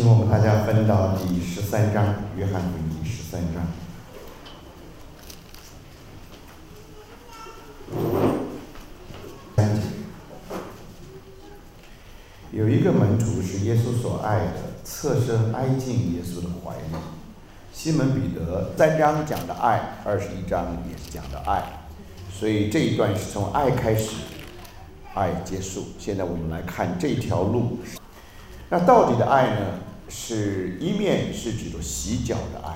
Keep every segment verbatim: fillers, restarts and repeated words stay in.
请我们大家分到第十三章，约翰福音第十三章。三节，有一个门徒是耶稣所爱的，侧身挨进耶稣的怀里。西门彼得三章讲的爱，二十一章也是讲的爱，所以这一段是从爱开始，爱结束。现在我们来看这条路。那到底的爱呢？是一面是指着洗脚的爱，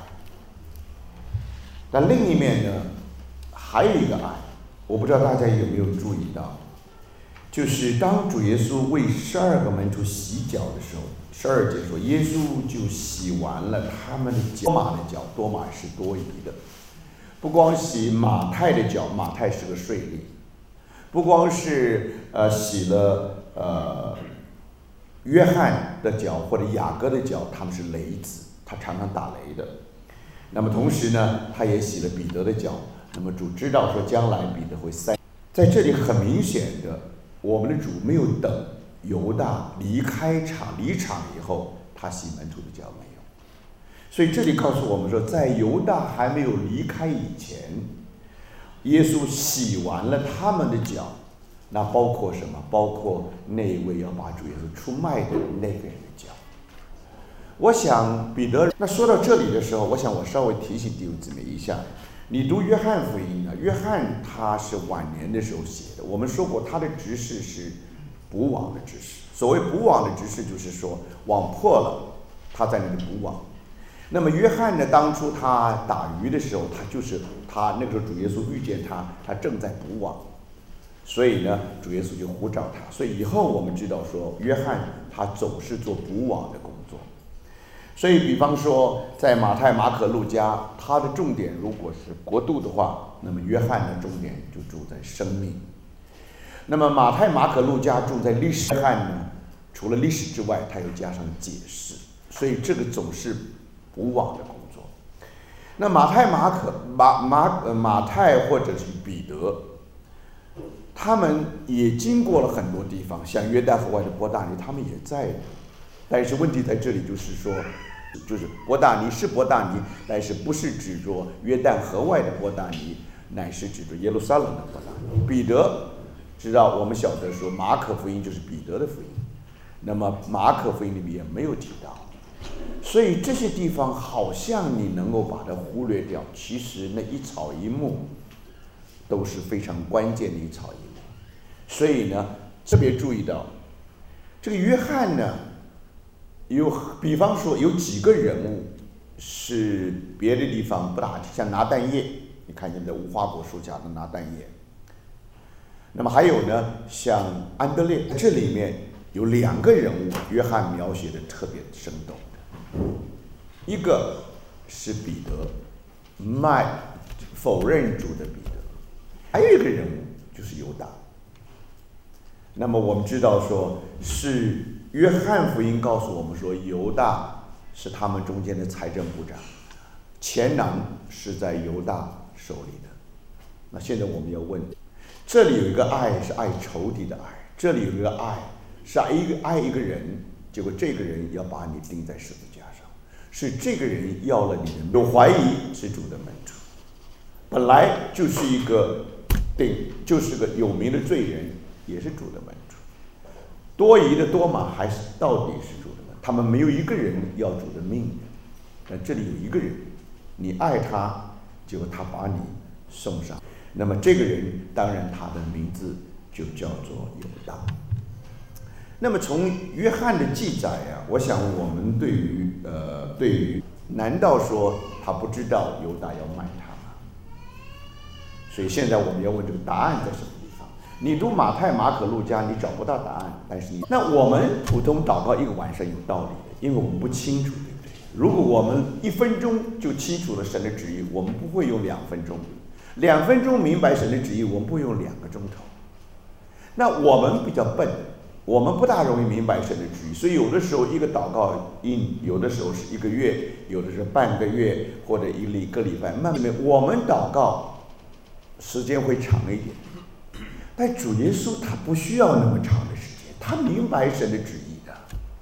但另一面呢，还有一个爱，我不知道大家有没有注意到，就是当主耶稣为十二个门徒洗脚的时候，十二节说，耶稣就洗完了他们的脚，多马的脚，多马是多疑的，不光洗马太的脚，马太是个税吏，不光是呃洗了呃。约翰的脚或者雅各的脚，他们是雷子，他常常打雷的。那么同时呢，他也洗了彼得的脚。那么主知道说将来彼得会塞，在这里很明显的，我们的主没有等犹大离开场离场以后，他洗门徒的脚没有。所以这里告诉我们说，在犹大还没有离开以前，耶稣洗完了他们的脚。那包括什么？包括那一位要把主耶稣出卖的那个人的脚。我想彼得，那说到这里的时候，我想我稍微提醒弟兄姊妹一下，你读约翰福音呢，约翰他是晚年的时候写的，我们说过他的执事是补网的执事。所谓补网的执事，就是说网破了，他在那里补网。那么约翰呢，当初他打鱼的时候，他就是他那个时候主耶稣遇见他，他正在补网。所以呢，主耶稣就呼召他。所以以后我们知道说，约翰他总是做补网的工作。所以比方说，在马太、马可、路加，他的重点如果是国度的话，那么约翰的重点就住在生命。那么马太、马可、路加住在历史，约翰呢，除了历史之外，他又加上解释。所以这个总是补网的工作。那马太、马可、马马呃马太或者是彼得。他们也经过了很多地方，像约旦河外的伯大尼，他们也在的。但是问题在这里，就是说，就是伯大尼是伯大尼，但是不是指着约旦河外的伯大尼，乃是指着耶路撒冷的伯大尼。彼得，知道我们晓得说，马可福音就是彼得的福音，那么马可福音里面也没有提到。所以这些地方好像你能够把它忽略掉，其实那一草一木都是非常关键的一草一木。所以呢，特别注意到这个约翰呢，有比方说有几个人物是别的地方不大，像拿但业，你看见在无花果树下的拿但业。那么还有呢，像安德烈，这里面有两个人物，约翰描写的特别生动的，一个是彼得，卖否认主的彼得，还有一个人物就是犹大。那么我们知道说，是约翰福音告诉我们说，犹大是他们中间的财政部长，钱囊是在犹大手里的。那现在我们要问，这里有一个爱是爱仇敌的爱，这里有一个爱是爱一个爱一个人，结果这个人要把你钉在十字架上，是这个人要了你的，有怀疑是主的门徒，本来就是一个定，就是个有名的罪人。也是主的门徒，多疑的多马还是到底是主的门徒，他们没有一个人要主的命的，但这里有一个人，你爱他，结果他把你送上，那么这个人当然他的名字就叫做犹大。那么从约翰的记载啊，我想我们对于呃对于难道说他不知道犹大要卖他吗？所以现在我们要问这个答案在什么？你读马太、马可、路加，你找不到答案，但是你那我们普通祷告一个晚上有道理的，因为我们不清楚，对不对？如果我们一分钟就清楚了神的旨意，我们不会用两分钟；两分钟明白神的旨意，我们不会用两个钟头。那我们比较笨，我们不大容易明白神的旨意，所以有的时候一个祷告应，有的时候是一个月，有的是半个月，或者一个礼拜，慢慢我们祷告时间会长一点。但主耶稣他不需要那么长的时间，他明白神的旨意的，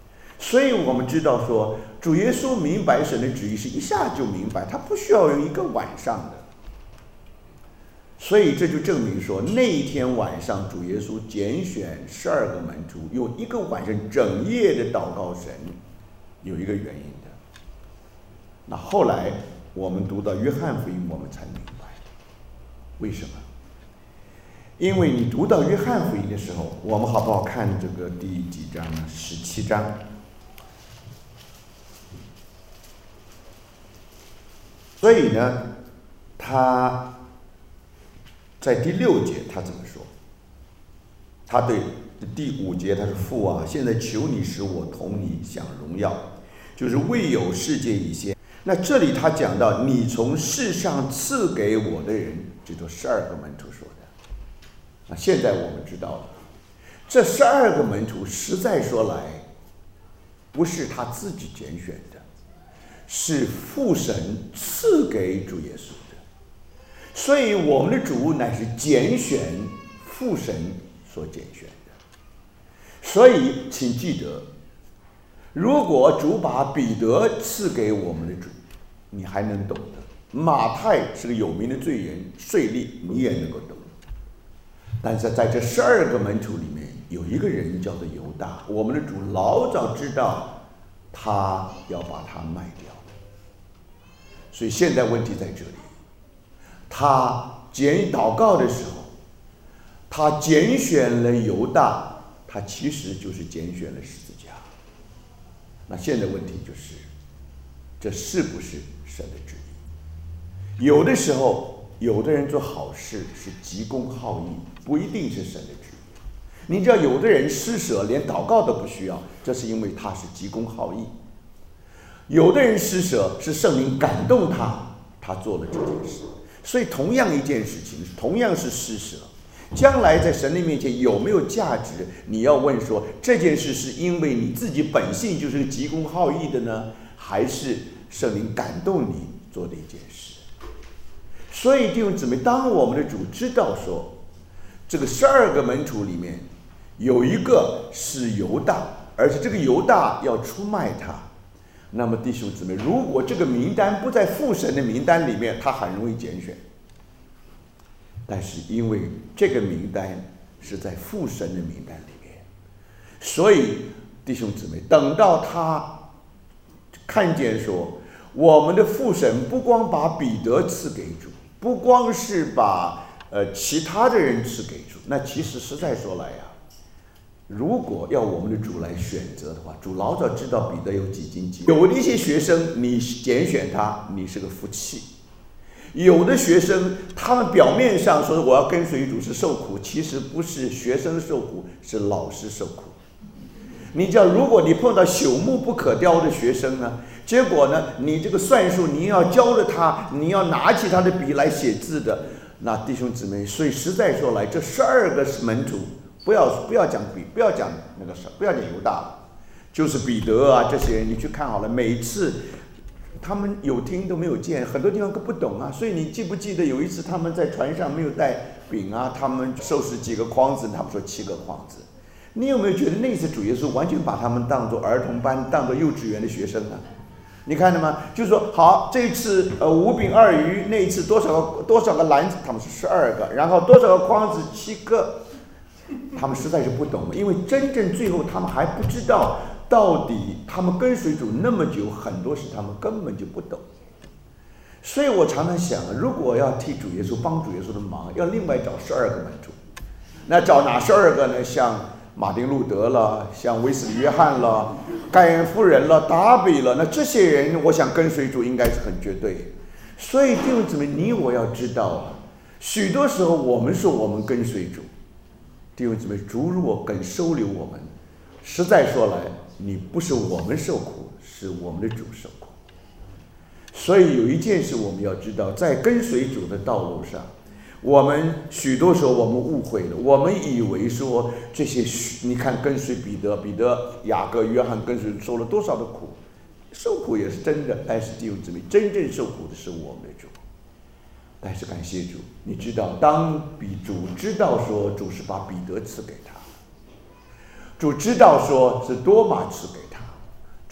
所以我们知道说，主耶稣明白神的旨意是一下就明白，他不需要用一个晚上的。所以这就证明说，那一天晚上主耶稣拣选十二个门徒，用一个晚上整夜的祷告神，有一个原因的。那后来我们读到约翰福音，我们才明白为什么。因为你读到约翰福音的时候，我们好不好看这个第几章呢？十七章。所以呢，他在第六节他怎么说？他对第五节他说：“父啊，现在求你使我同你享荣耀，就是未有世界以先。”那这里他讲到你从世上赐给我的人，这就十二个门徒说的。那现在我们知道了，这十二个门徒实在说来，不是他自己拣选的，是父神赐给主耶稣的。所以我们的主乃是拣选父神所拣选的。所以请记得，如果主把彼得赐给我们的主，你还能懂得；马太是个有名的罪人，税吏你也能够懂。但是在这十二个门徒里面，有一个人叫做犹大，我们的主老早知道他要把他卖掉。所以现在问题在这里，他拣祷告的时候，他拣选了犹大，他其实就是拣选了十字架。那现在问题就是，这是不是神的旨意？有的时候，有的人做好事是急公好义，不一定是神的旨意。你知道，有的人施舍连祷告都不需要，这是因为他是急公好义。有的人施舍是圣灵感动他，他做了这件事。所以同样一件事情，同样是施舍，将来在神的面前有没有价值？你要问说，这件事是因为你自己本性就是个急公好义的呢，还是圣灵感动你做的一件事？所以弟兄姊妹，当我们的主知道说，这个十二个门徒里面有一个是犹大，而且这个犹大要出卖他，那么弟兄姊妹，如果这个名单不在父神的名单里面，他很容易拣选。但是因为这个名单是在父神的名单里面，所以弟兄姊妹，等到他看见说，我们的父神不光把彼得赐给主，不光是把呃其他的人赐给主，那其实实在说来呀、啊，如果要我们的主来选择的话，主老早知道彼得有几斤几两。有的一些学生，你拣选他，你是个福气；有的学生，他们表面上说我要跟随主是受苦，其实不是学生受苦，是老师受苦。你知道，如果你碰到朽木不可雕的学生呢，结果呢，你这个算术你要教着他，你要拿起他的笔来写字的，那弟兄姊妹，所以实在说来，这十二个门徒，不要不要讲彼，不要讲那个不要讲犹大，就是彼得啊这些人，你去看好了，每一次他们有听都没有见，很多地方都不懂啊。所以你记不记得有一次他们在船上没有带饼啊，他们收拾几个筐子，他们说七个筐子。你有没有觉得那次主耶稣完全把他们当作儿童班、当作幼稚园的学生啊？你看到吗？就是说，好，这一次呃五饼二鱼，那一次多少个多少个篮子，他们是十二个，然后多少个筐子，七个。他们实在是不懂，因为真正最后他们还不知道，到底他们跟随主那么久，很多事他们根本就不懂。所以我常常想，如果要替主耶稣帮主耶稣的忙，要另外找十二个门徒。那找哪十二个呢？像马丁路德了，像威斯理约翰了，盖恩夫人了，达比了，那这些人我想跟随主应该是很绝对。所以弟兄姊妹，你我要知道，许多时候我们说我们跟随主，弟兄姊妹，主如果肯收留我们，实在说来，你不是我们受苦，是我们的主受苦。所以有一件事我们要知道，在跟随主的道路上，我们许多时候我们误会了，我们以为说这些，你看跟随彼得、彼得、雅各、约翰跟随受了多少的苦，受苦也是真的，但是弟兄姊妹，真正受苦的是我们的主。但是感谢主，你知道，当比主知道说主是把彼得赐给他，主知道说是多马赐给他，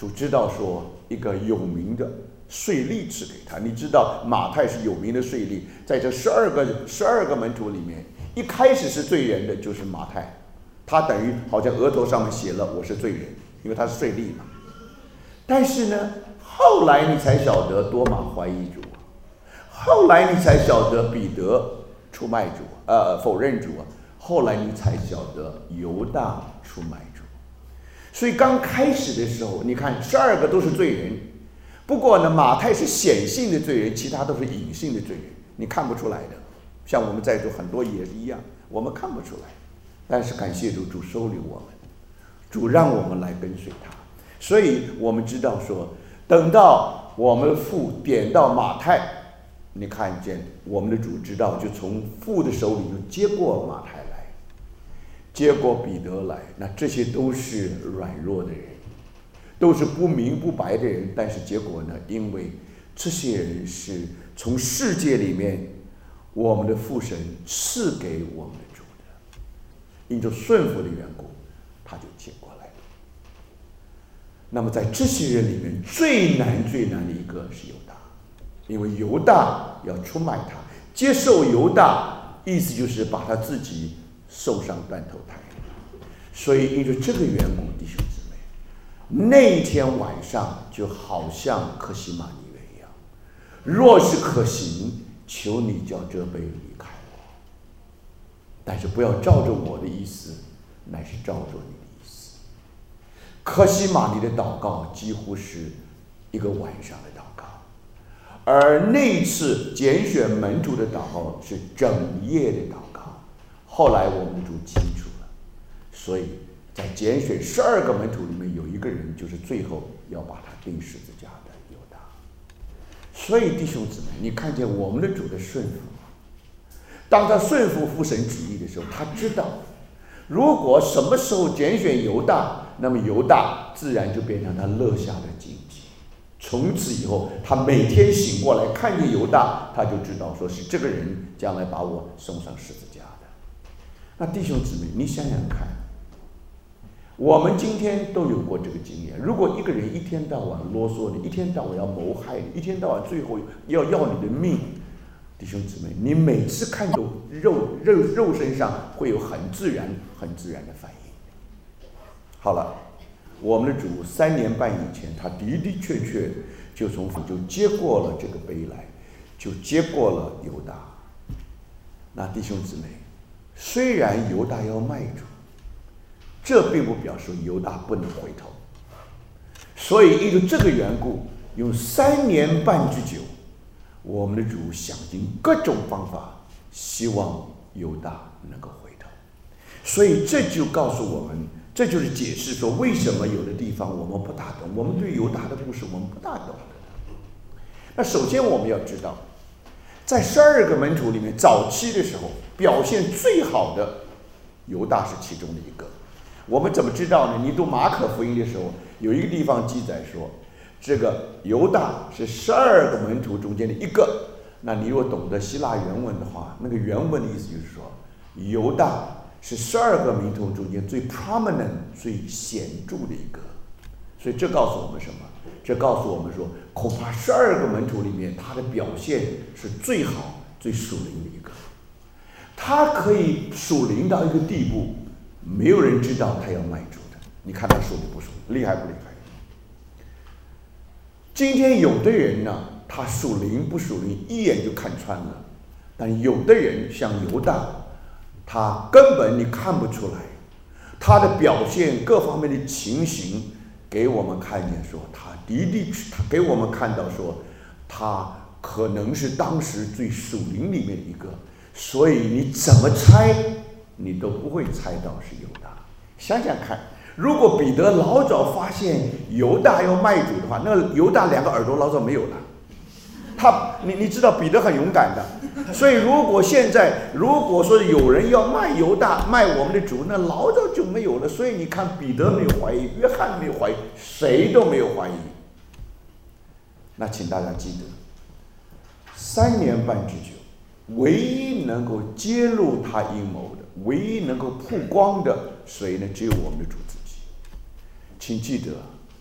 主知道说一个有名的税吏赐给他。你知道马太是有名的税吏，在这十二个十二个门徒里面，一开始是罪人的就是马太，他等于好像额头上面写了我是罪人，因为他是税吏嘛。但是呢，后来你才晓得多马怀疑主，后来你才晓得彼得出卖主，呃，否认主，后来你才晓得犹大出卖主。所以刚开始的时候，你看十二个都是罪人，不过呢，马太是显性的罪人，其他都是隐性的罪人，你看不出来的。像我们在座很多也是一样，我们看不出来。但是感谢主，主收留我们，主让我们来跟随他。所以我们知道说，等到我们的父点到马太，你看见我们的主知道，就从父的手里就接过马太来，接过彼得来，那这些都是软弱的人，都是不明不白的人。但是结果呢，因为这些人是从世界里面我们的父神赐给我们的主的，因着顺服的缘故，他就接过来了。那么在这些人里面，最难最难的一个是犹大，因为犹大要出卖他，接受犹大，意思就是把他自己送上断头台。所以因为这个缘故，弟兄姊妹，那一天晚上就好像客西马尼园一样，若是可行，求你叫这杯离开我，但是不要照着我的意思，乃是照着你的意思。客西马尼的祷告几乎是一个晚上的祷告，而那一次拣选门徒的祷告是整夜的祷告。后来我们主清楚了，所以在拣选十二个门徒里面有一个人就是最后要把他钉十字架的犹大。所以弟兄姊妹，你看见我们的主的顺服，当他顺服父神旨意的时候，他知道如果什么时候拣选犹大，那么犹大自然就变成他乐下的荆棘。从此以后，他每天醒过来看见犹大，他就知道说是这个人将来把我送上十字架的。那弟兄姊妹，你想想看，我们今天都有过这个经验。如果一个人一天到晚啰嗦你，一天到晚要谋害你，一天到晚最后要要你的命，弟兄姊妹，你每次看到肉肉肉身上会有很自然很自然的反应。好了，我们的主三年半以前，他的的确确就从就接过了这个杯来，就接过了犹大。那弟兄姊妹，虽然犹大要卖主，这并不表示犹大不能回头。所以因为这个缘故，用三年半之久，我们的主想尽各种方法，希望犹大能够回头。所以这就告诉我们，这就是解释说为什么有的地方我们不大懂，我们对犹大的故事我们不大懂的。那首先我们要知道，在十二个门徒里面，早期的时候表现最好的犹大是其中的一个。我们怎么知道呢？你读马可福音的时候，有一个地方记载说，这个犹大是十二个门徒中间的一个。那你如果懂得希腊原文的话，那个原文的意思就是说，犹大是十二个门徒中间最 prominent 最显著的一个。所以这告诉我们什么？这告诉我们说，恐怕十二个门徒里面，他的表现是最好最属灵的一个。他可以属灵到一个地步，没有人知道他要卖主的。你看他属灵不属灵，厉害不厉害？今天有的人呢，他属灵不属灵一眼就看穿了，但有的人像犹大，他根本你看不出来，他的表现各方面的情形给我们看见说，他的的他给我们看到说，他可能是当时最属灵里面的一个。所以你怎么猜，你都不会猜到是犹大。想想看，如果彼得老早发现犹大要卖主的话，那犹大两个耳朵老早没有了。他，你你知道彼得很勇敢的，所以如果现在如果说有人要卖犹大，卖我们的主，那老早就没有了。所以你看，彼得没有怀疑，约翰没有怀疑，谁都没有怀疑。那请大家记得，三年半之久，唯一能够揭露他阴谋的，唯一能够曝光的，谁呢？只有我们的主自己。请记得，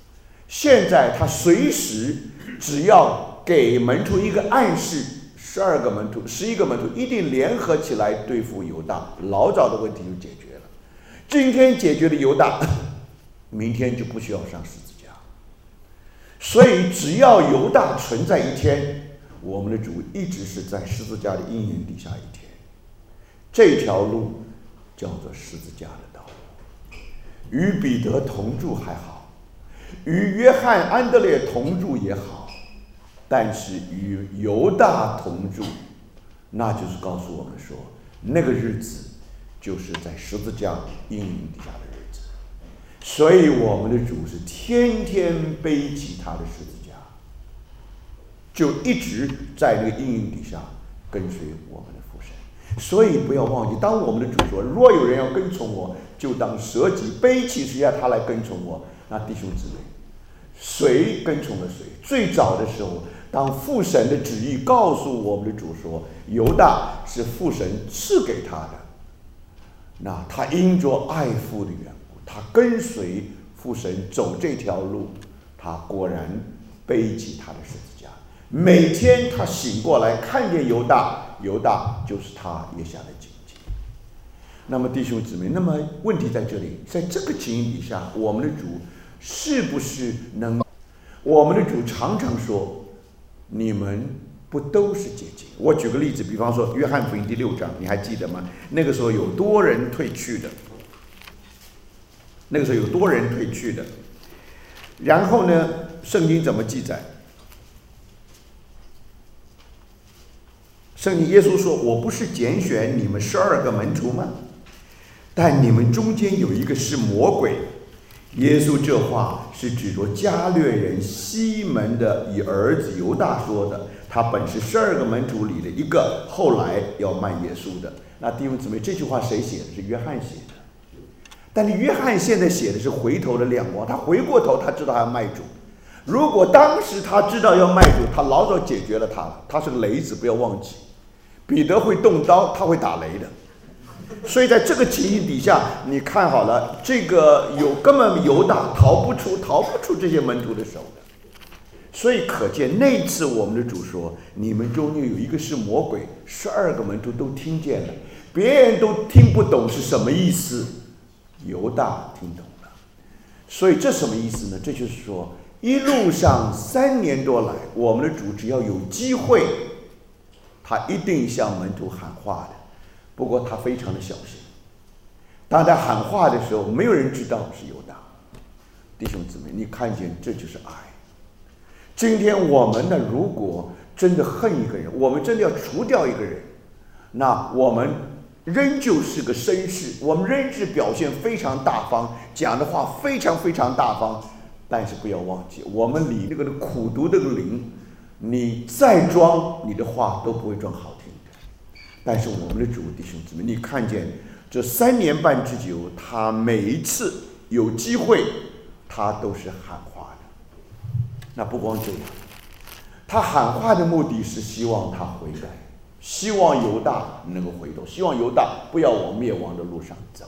现在他随时只要给门徒一个暗示，十二个门徒、十一个门徒一定联合起来对付犹大，老早的问题就解决了。今天解决了犹大，明天就不需要上十字架。所以只要犹大存在一天，我们的主一直是在十字架的阴影底下一天。这条路叫做十字架的道路。与彼得同住还好，与约翰、安德烈同住也好，但是与犹大同住，那就是告诉我们说，那个日子就是在十字架阴影底下的日子。所以我们的主是天天背起他的十字架，就一直在那个阴影底下跟随我们的父神。所以不要忘记，当我们的主说，若有人要跟从我，就当舍己背起十字架他来跟从我。那弟兄姊妹，谁跟从了谁？最早的时候，当父神的旨意告诉我们的主说，犹大是父神赐给他的，那他因着爱父的缘故，他跟随父神走这条路，他果然背起他的十字架。每天他醒过来看见犹大，犹大就是他腋下的荆棘。那么弟兄姊妹，那么问题在这里，在这个情形底下，我们的主是不是能？我们的主常常说，你们不都是洁净？我举个例子，比方说约翰福音第六章，你还记得吗？那个时候有多人退去的，那个时候有多人退去的。然后呢，圣经怎么记载？圣经耶稣说，我不是拣选你们十二个门徒吗？但你们中间有一个是魔鬼。耶稣这话是指着加略人西门的以儿子犹大说的，他本是十二个门徒里的一个，后来要卖耶稣的。那弟兄姊妹，这句话谁写的？是约翰写的。但是约翰现在写的是回头的亮光，他回过头，他知道他要卖主。如果当时他知道要卖主，他老早解决了他了。他是个雷子，不要忘记，彼得会动刀，他会打雷的。所以在这个情形底下，你看好了，这个有根本犹大逃不出逃不出这些门徒的手的。所以可见那次我们的主说，你们中间有一个是魔鬼，十二个门徒都听见了，别人都听不懂是什么意思，犹大听懂了。所以这什么意思呢？这就是说，一路上三年多来，我们的主只要有机会，他一定向门徒喊话的。不过他非常的小心，当他喊话的时候，没有人知道是犹大。弟兄姊妹，你看见这就是爱。今天我们呢，如果真的恨一个人，我们真的要除掉一个人，那我们仍旧是个绅士，我们仍是表现非常大方，讲的话非常非常大方。但是不要忘记，我们里那个苦毒的灵，你再装你的话都不会装好听的。但是我们的主弟兄姊妹，你看见这三年半之久，他每一次有机会，他都是喊话的。那不光这样，他喊话的目的是希望他悔改，希望犹大能够回头，希望犹大不要往灭亡的路上走。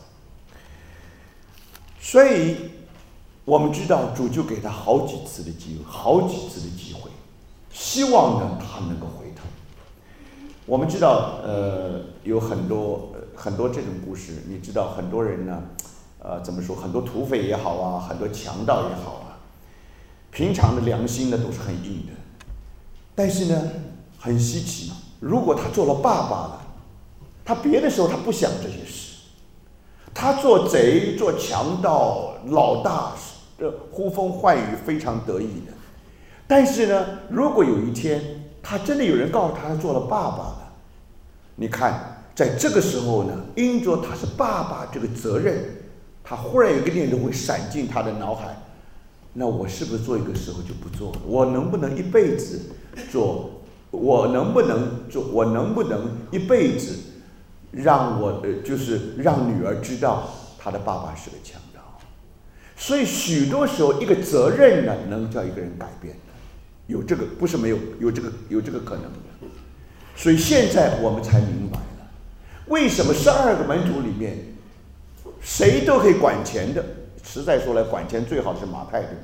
所以我们知道主就给他好几次的机会，好几次的机会，希望呢他能够回头。我们知道，呃，有很多、呃、很多这种故事。你知道，很多人呢，呃，怎么说？很多土匪也好啊，很多强盗也好啊，平常的良心呢都是很硬的。但是呢，很稀奇，如果他做了爸爸了，他别的时候他不想这些事，他做贼、做强盗、老大，呃，呼风唤雨，非常得意的。但是呢，如果有一天，他真的有人告诉他他做了爸爸了，你看在这个时候呢，因着他是爸爸这个责任，他忽然有一个念头会闪进他的脑海，那我是不是做一个时候就不做了？我能不能一辈子做？我能不能做？我能不能一辈子让我呃，就是让女儿知道他的爸爸是个强盗？所以许多时候，一个责任呢，能叫一个人改变的。有这个不是没有，有这个有这个可能的。所以现在我们才明白了，为什么十二个门徒里面谁都可以管钱的，实在说来管钱最好是马太，对不对？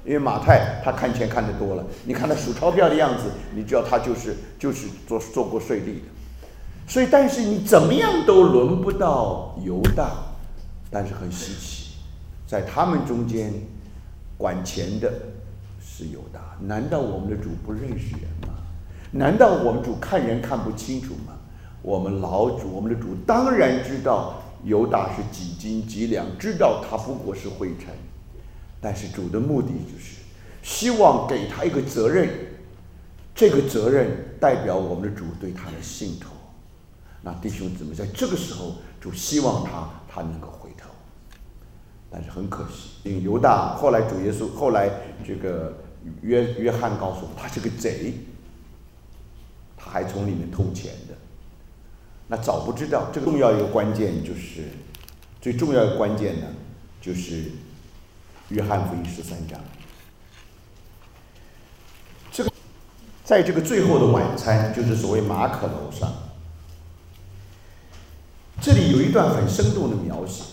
因为马太他看钱看得多了，你看他数钞票的样子，你知道他就是就是做做过税吏的。所以，但是你怎么样都轮不到犹大，但是很稀奇，在他们中间管钱的是犹大。难道我们的主不认识人吗？难道我们主看人看不清楚吗？我们老主，我们的主当然知道犹大是几斤几两，知道他不过是灰尘。但是主的目的就是希望给他一个责任，这个责任代表我们的主对他的信托。那弟兄姊妹，在这个时候，主希望他他能够回头，但是很可惜，因为犹大后来主耶稣后来这个约约翰告诉我，他是个贼，他还从里面偷钱的。那早不知道，这个重要一个关键就是最重要的关键呢，就是约翰福音十三章。这个在这个最后的晚餐，就是所谓马可楼上。这里有一段很生动的描写，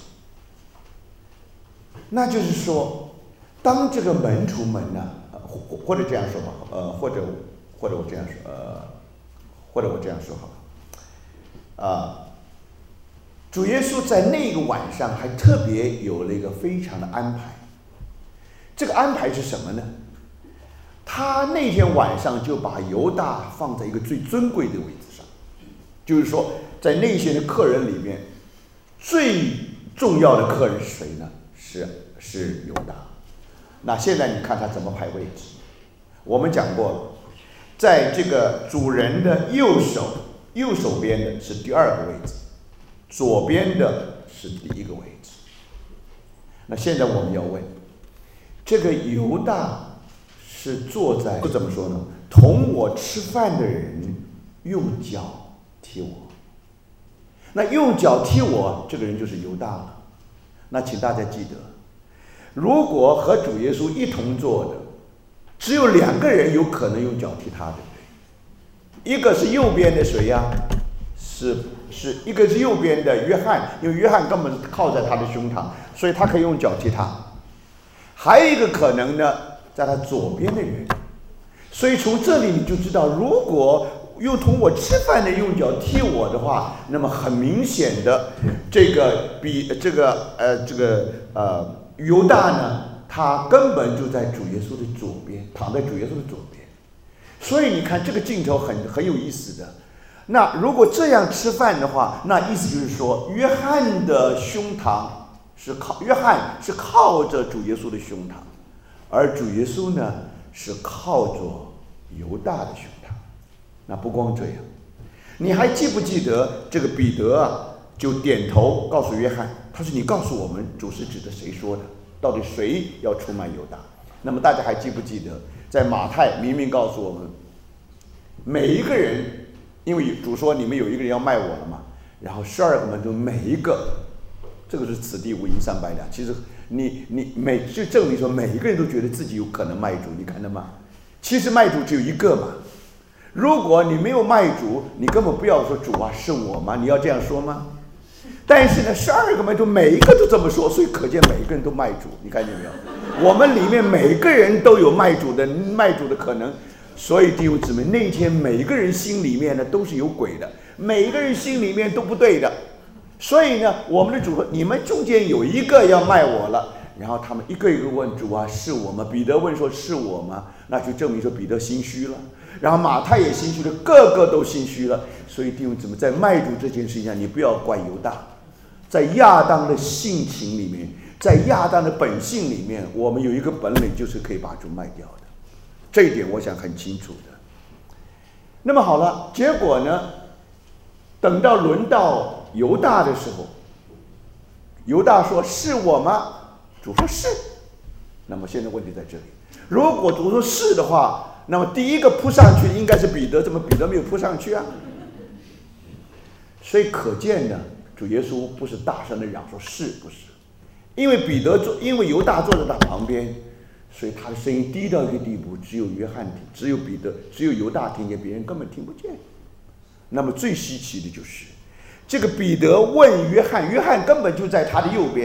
那就是说，当这个门徒们呢，或或者这样说吧，呃，或者或者我这样说，呃，或者我这样说好了，啊，主耶稣在那个晚上还特别有了一个非常的安排。这个安排是什么呢？他那天晚上就把犹大放在一个最尊贵的位置上，就是说，在那些的客人里面，最重要的客人是谁呢？是是犹大。那现在你看他怎么排位置？我们讲过了，在这个主人的右手右手边的是第二个位置，左边的是第一个位置。那现在我们要问，这个犹大是坐在怎么说呢？同我吃饭的人用脚踢我。那用脚踢我，这个人就是犹大了。那请大家记得，如果和主耶稣一同坐的，只有两个人有可能用脚踢他的，一个是右边的谁呀？是是一个是右边的约翰，因为约翰根本靠在他的胸膛，所以他可以用脚踢他。还有一个可能呢，在他左边的人。所以从这里你就知道，如果用同我吃饭的用脚踢我的话，那么很明显的，这个比这个呃这个呃犹大呢，他根本就在主耶稣的左边，躺在主耶稣的左边。所以你看这个镜头很很有意思的。那如果这样吃饭的话，那意思就是说，约翰的胸膛是靠约翰是靠着主耶稣的胸膛，而主耶稣呢是靠着犹大的胸膛。那不光这样，你还记不记得这个彼得啊，就点头告诉约翰，他说：“你告诉我们，主是指的谁说的？到底谁要出卖犹大？”那么大家还记不记得，在马太明明告诉我们，每一个人，因为主说你们有一个人要卖我了嘛，然后十二个门徒每一个，这个是此地无银三百两。其实你你每就证明说每一个人都觉得自己有可能卖主，你看到吗？其实卖主只有一个嘛。如果你没有卖主，你根本不要说主啊是我吗？你要这样说吗？但是呢，十二个门徒每一个都这么说，所以可见每一个人都卖主。你看见没有？我们里面每个人都有卖主的卖主的可能。所以弟兄姊妹，那天每一个人心里面呢都是有鬼的，每一个人心里面都不对的。所以呢，我们的主说：“你们中间有一个要卖我了。”然后他们一个一个问主啊：“是我吗？”彼得问说：“是我吗？”那就证明说彼得心虚了。然后马太也心虚了，个个都心虚了。所以弟兄姊妹，在卖主这件事情上，你不要怪犹大。在亚当的性情里面，在亚当的本性里面，我们有一个本领，就是可以把主卖掉的。这一点我想很清楚的。那么好了，结果呢？等到轮到犹大的时候，犹大说：“是我吗？”主说：“是。”那么现在问题在这里，如果主说是的话，那么第一个扑上去应该是彼得，怎么彼得没有扑上去啊？所以可见呢，主耶稣不是大声的嚷说是不是，因为彼得坐，因为犹大坐在他旁边，所以他的声音低到一个地步，只有约翰听，只有彼得，只有犹大听见，别人根本听不见。那么最稀奇的就是，这个彼得问约翰，约翰根本就在他的右边。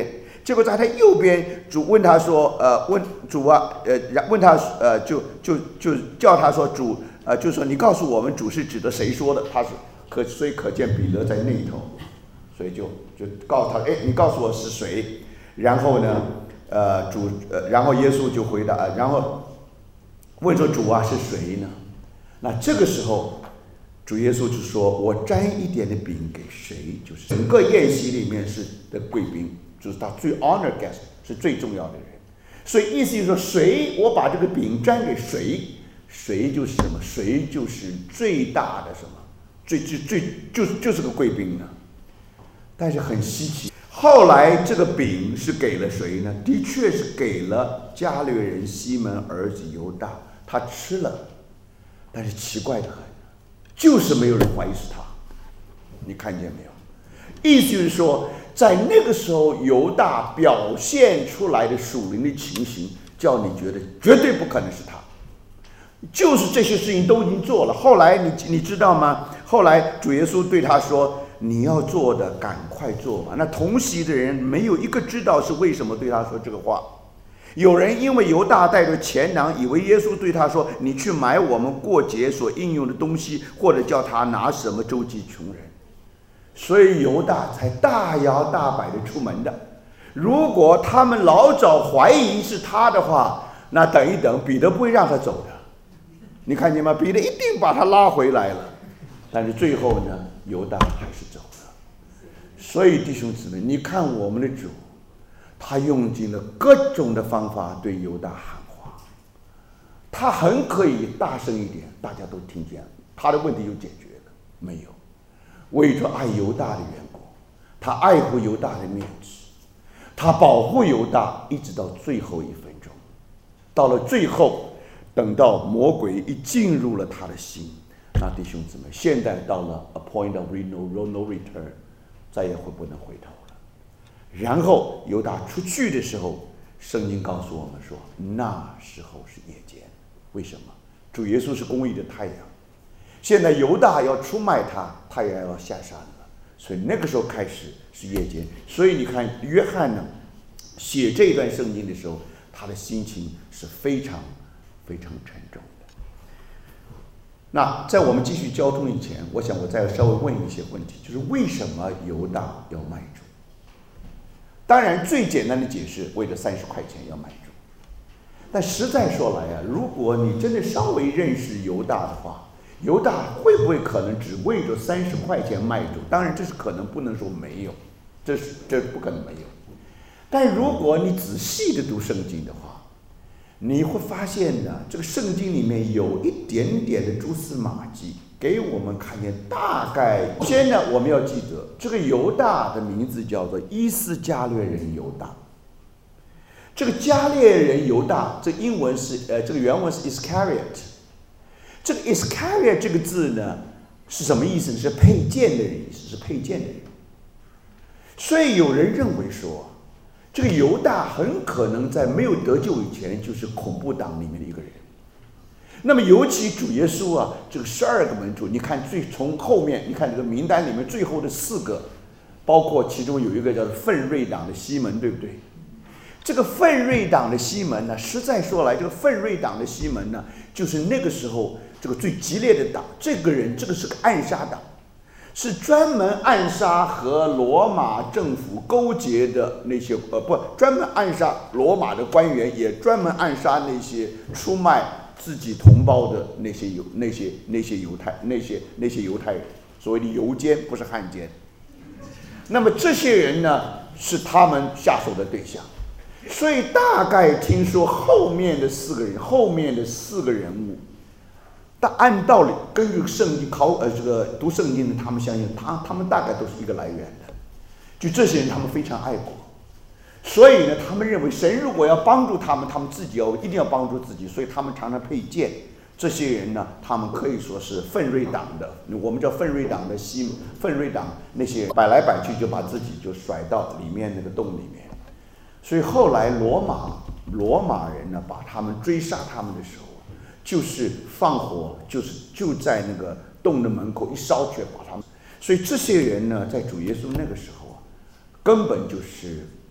结果在他右边，主问他说：“呃，问主啊，呃，问他，呃，就就就叫他说主，呃，就说你告诉我们主是指的谁说的？他是可，所以可见彼得在那头，所以就就告诉他，哎，你告诉我是谁？然后呢，呃，主，呃，然后耶稣就回答，呃、然后问说主啊是谁呢？那这个时候。”主耶稣就说：“我沾一点的饼给谁，就是整个宴席里面是的贵宾，就是他最 honor guest， 是最重要的人。所以意思就是说，谁我把这个饼沾给谁，谁就是什么，谁就是最大的什么，最最最就是就是个贵宾呢。但是很稀奇，后来这个饼是给了谁呢？的确是给了加略人西门儿子犹大，他吃了，但是奇怪的很。”就是没有人怀疑是他，你看见没有？意思就是说，在那个时候，犹大表现出来的属灵的情形，叫你觉得绝对不可能是他。就是这些事情都已经做了。后来你你知道吗？后来主耶稣对他说：“你要做的，赶快做吧。”那同席的人没有一个知道是为什么对他说这个话。有人因为犹大带着钱囊，以为耶稣对他说：“你去买我们过节所应用的东西，或者叫他拿什么周济穷人。”所以犹大才大摇大摆的出门的。如果他们老早怀疑是他的话，那等一等，彼得不会让他走的。你看见吗？彼得一定把他拉回来了。但是最后呢，犹大还是走了。所以弟兄姊妹，你看我们的主。他用尽了各种的方法对犹大喊话，他很可以大声一点，大家都听见，他的问题就解决了。没有，为着爱犹大的缘故，他爱护犹大的面子，他保护犹大，一直到最后一分钟。到了最后，等到魔鬼一进入了他的心，那弟兄姊妹，现在到了 a point of no no return， 再也会不能回头。然后犹大出去的时候，圣经告诉我们说，那时候是夜间。为什么？主耶稣是公义的太阳，现在犹大要出卖他，太阳要下山了，所以那个时候开始是夜间。所以你看约翰呢，写这段圣经的时候，他的心情是非常非常沉重的。那在我们继续交通以前，我想我再稍微问一些问题，就是为什么犹大要卖主？当然最简单的解释，为了三十块钱要卖主。但实在说来啊，如果你真的稍微认识犹大的话，犹大会不会可能只为着三十块钱卖主？当然这是可能，不能说没有，这是这不可能没有。但如果你仔细的读圣经的话，你会发现呢，这个圣经里面有一点点的蛛丝马迹，给我们看见大概。首先呢，我们要记得这个犹大的名字叫做伊斯加略人犹大。这个加略人犹大，这英文是呃，这个原文是 Iscariot。这个 Iscariot 这个字呢，是什么意思呢？是佩剑的意思，是佩剑的人。所以有人认为说，这个犹大很可能在没有得救以前，就是恐怖党里面的一个人。那么尤其主耶稣啊，这个十二个门徒，你看最从后面，你看这个名单里面最后的四个，包括其中有一个叫做奋锐党的西门，对不对？这个奋锐党的西门呢，实在说来，这个奋锐党的西门呢，就是那个时候这个最激烈的党。这个人，这个是个暗杀党，是专门暗杀和罗马政府勾结的那些呃不，专门暗杀罗马的官员，也专门暗杀那些出卖自己同胞的那些犹那些那些犹太那些那些犹太人，所谓的犹奸，不是汉奸。那么这些人呢，是他们下手的对象。所以大概听说后面的四个人，后面的四个人物，但按道理根据圣经考呃这个读圣经的，他们相信他他们大概都是一个来源的。就这些人，他们非常爱国，所以呢，他们认为神如果要帮助他们，他们自己要一定要帮助自己，所以他们常常佩剑。这些人呢，他们可以说是奋锐党的，我们叫奋锐党的西奋锐党那些摆来摆去，就把自己就甩到里面那个洞里面。所以后来罗马罗马人呢，把他们追杀他们的时候，就是放火，就是就在那个洞的门口一烧去把他们。所以这些人呢，在主耶稣那个时候啊，根本就是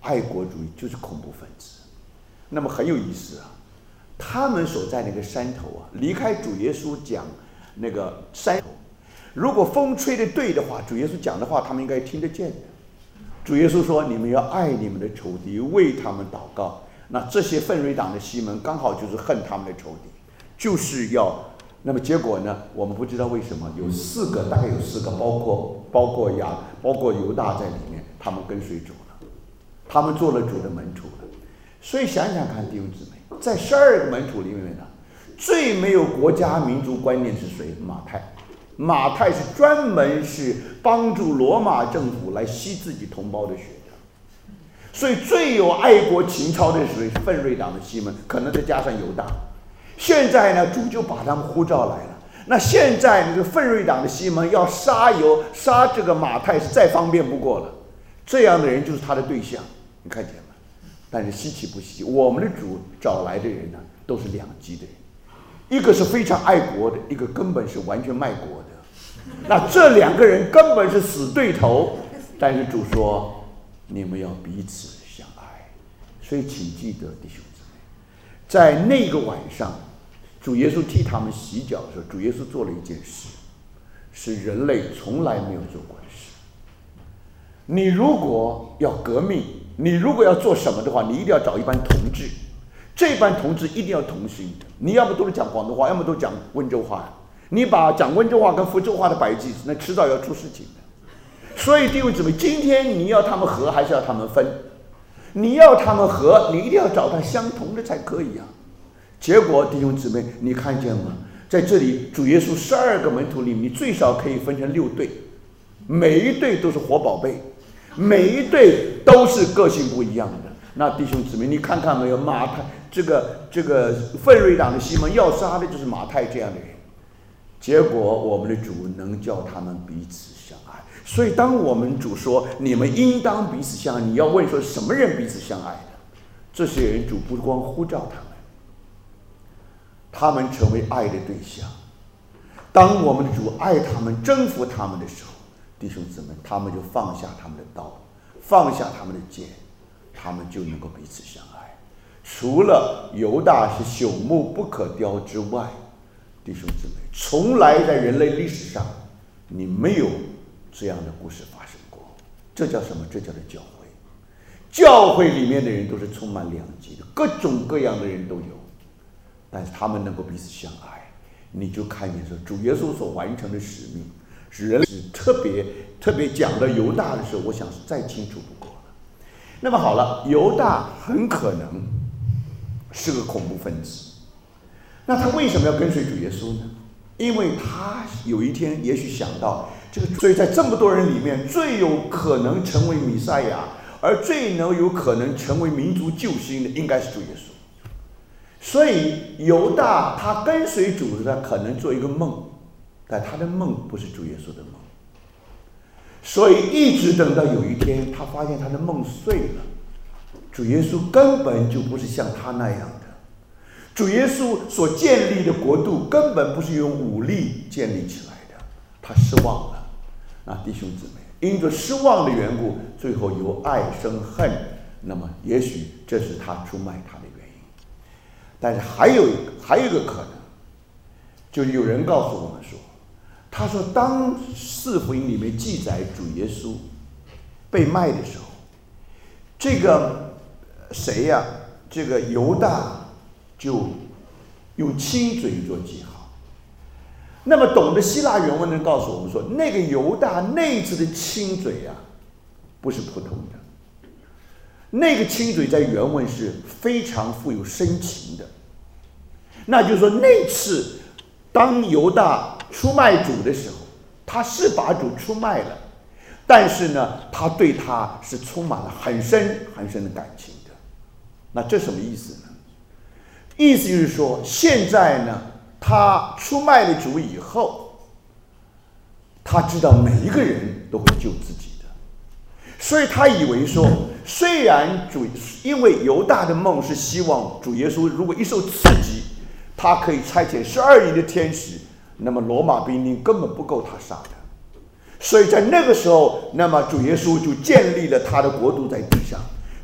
爱国主义就是恐怖分子。那么很有意思啊，他们所在那个山头啊，离开主耶稣讲那个山头，如果风吹得对的话，主耶稣讲的话他们应该听得见的。主耶稣说：“你们要爱你们的仇敌，为他们祷告。”那这些奋锐党的西门刚好就是恨他们的仇敌，就是要。那么结果呢？我们不知道为什么有四个，大概有四个，包括包括亚，包括犹大在里面，他们跟随主了，他们做了主的门徒了。所以想想看，弟兄姊妹，在十二个门徒里面呢，最没有国家民族观念是谁？马太。马太是专门是帮助罗马政府来吸自己同胞的血的，所以最有爱国情操的是谁？奋锐党的西门，可能再加上犹大。现在呢，主就把他们呼召来了。那现在这个奋锐党的西门要杀犹杀这个马太是再方便不过了，这样的人就是他的对象，你看见吗？但是稀奇不稀奇，我们的主找来的人呢，都是两极的人，一个是非常爱国的，一个根本是完全卖国的。那这两个人根本是死对头，但是主说你们要彼此相爱。所以请记得，弟兄姊妹，在那个晚上，主耶稣替他们洗脚的时候，主耶稣做了一件事，是人类从来没有做过的事。你如果要革命，你如果要做什么的话，你一定要找一班同志，这班同志一定要同心的。你要么都是讲广东话，要么都讲温州话。你把讲温州话跟福州话的摆一起，那迟早要出事情的。所以弟兄姊妹，今天你要他们合，还是要他们分？你要他们合，你一定要找到相同的才可以啊。结果弟兄姊妹，你看见吗？在这里，主耶稣十二个门徒里面，你最少可以分成六队，每一队都是活宝贝，每一队都是个性不一样的。那弟兄姊妹，你看看没有？马太这个这个奋锐党的西门要杀的就是马太这样的人。结果我们的主能叫他们彼此相爱。所以当我们主说你们应当彼此相爱，你要问说什么人彼此相爱的？这些人主不光呼召他们，他们成为爱的对象。当我们的主爱他们、征服他们的时候，弟兄姊妹，他们就放下他们的刀，放下他们的剑，他们就能够彼此相爱。除了犹大是朽木不可雕之外，弟兄姊妹，从来在人类历史上，你没有这样的故事发生过。这叫什么？这叫做教会。教会里面的人都是充满两极的，各种各样的人都有，但是他们能够彼此相爱，你就看见说，主耶稣所完成的使命，是人是特别特别讲到犹大的时候，我想是再清楚不过了。那么好了，犹大很可能是个恐怖分子。那他为什么要跟随主耶稣呢？因为他有一天也许想到这个，所以在这么多人里面，最有可能成为弥赛亚，而最能有可能成为民族救星的，应该是主耶稣。所以犹大他跟随主的可能做一个梦，但他的梦不是主耶稣的梦。所以一直等到有一天，他发现他的梦碎了，主耶稣根本就不是像他那样的。主耶稣所建立的国度根本不是用武力建立起来的，他失望了。那弟兄姊妹，因着失望的缘故，最后由爱生恨，那么也许这是他出卖他的原因。但是还有还有一个可能，就是有人告诉我们说，他说当四福音里面记载主耶稣被卖的时候，这个谁呀、啊？这个犹大就用亲嘴做记号。那么懂得希腊原文的人告诉我们说，那个犹大那次的亲嘴啊，不是普通的，那个亲嘴在原文是非常富有深情的。那就是说，那次当犹大出卖主的时候，他是把主出卖了，但是呢，他对他是充满了很深很深的感情的。那这什么意思呢？意思就是说，现在呢，他出卖了主以后，他知道每一个人都会救自己的，所以他以为说，虽然主因为犹大的梦是希望主耶稣如果一受刺激，他可以差遣十二营的天使，那么罗马兵丁根本不够他杀的，所以在那个时候，那么主耶稣就建立了他的国度在地上。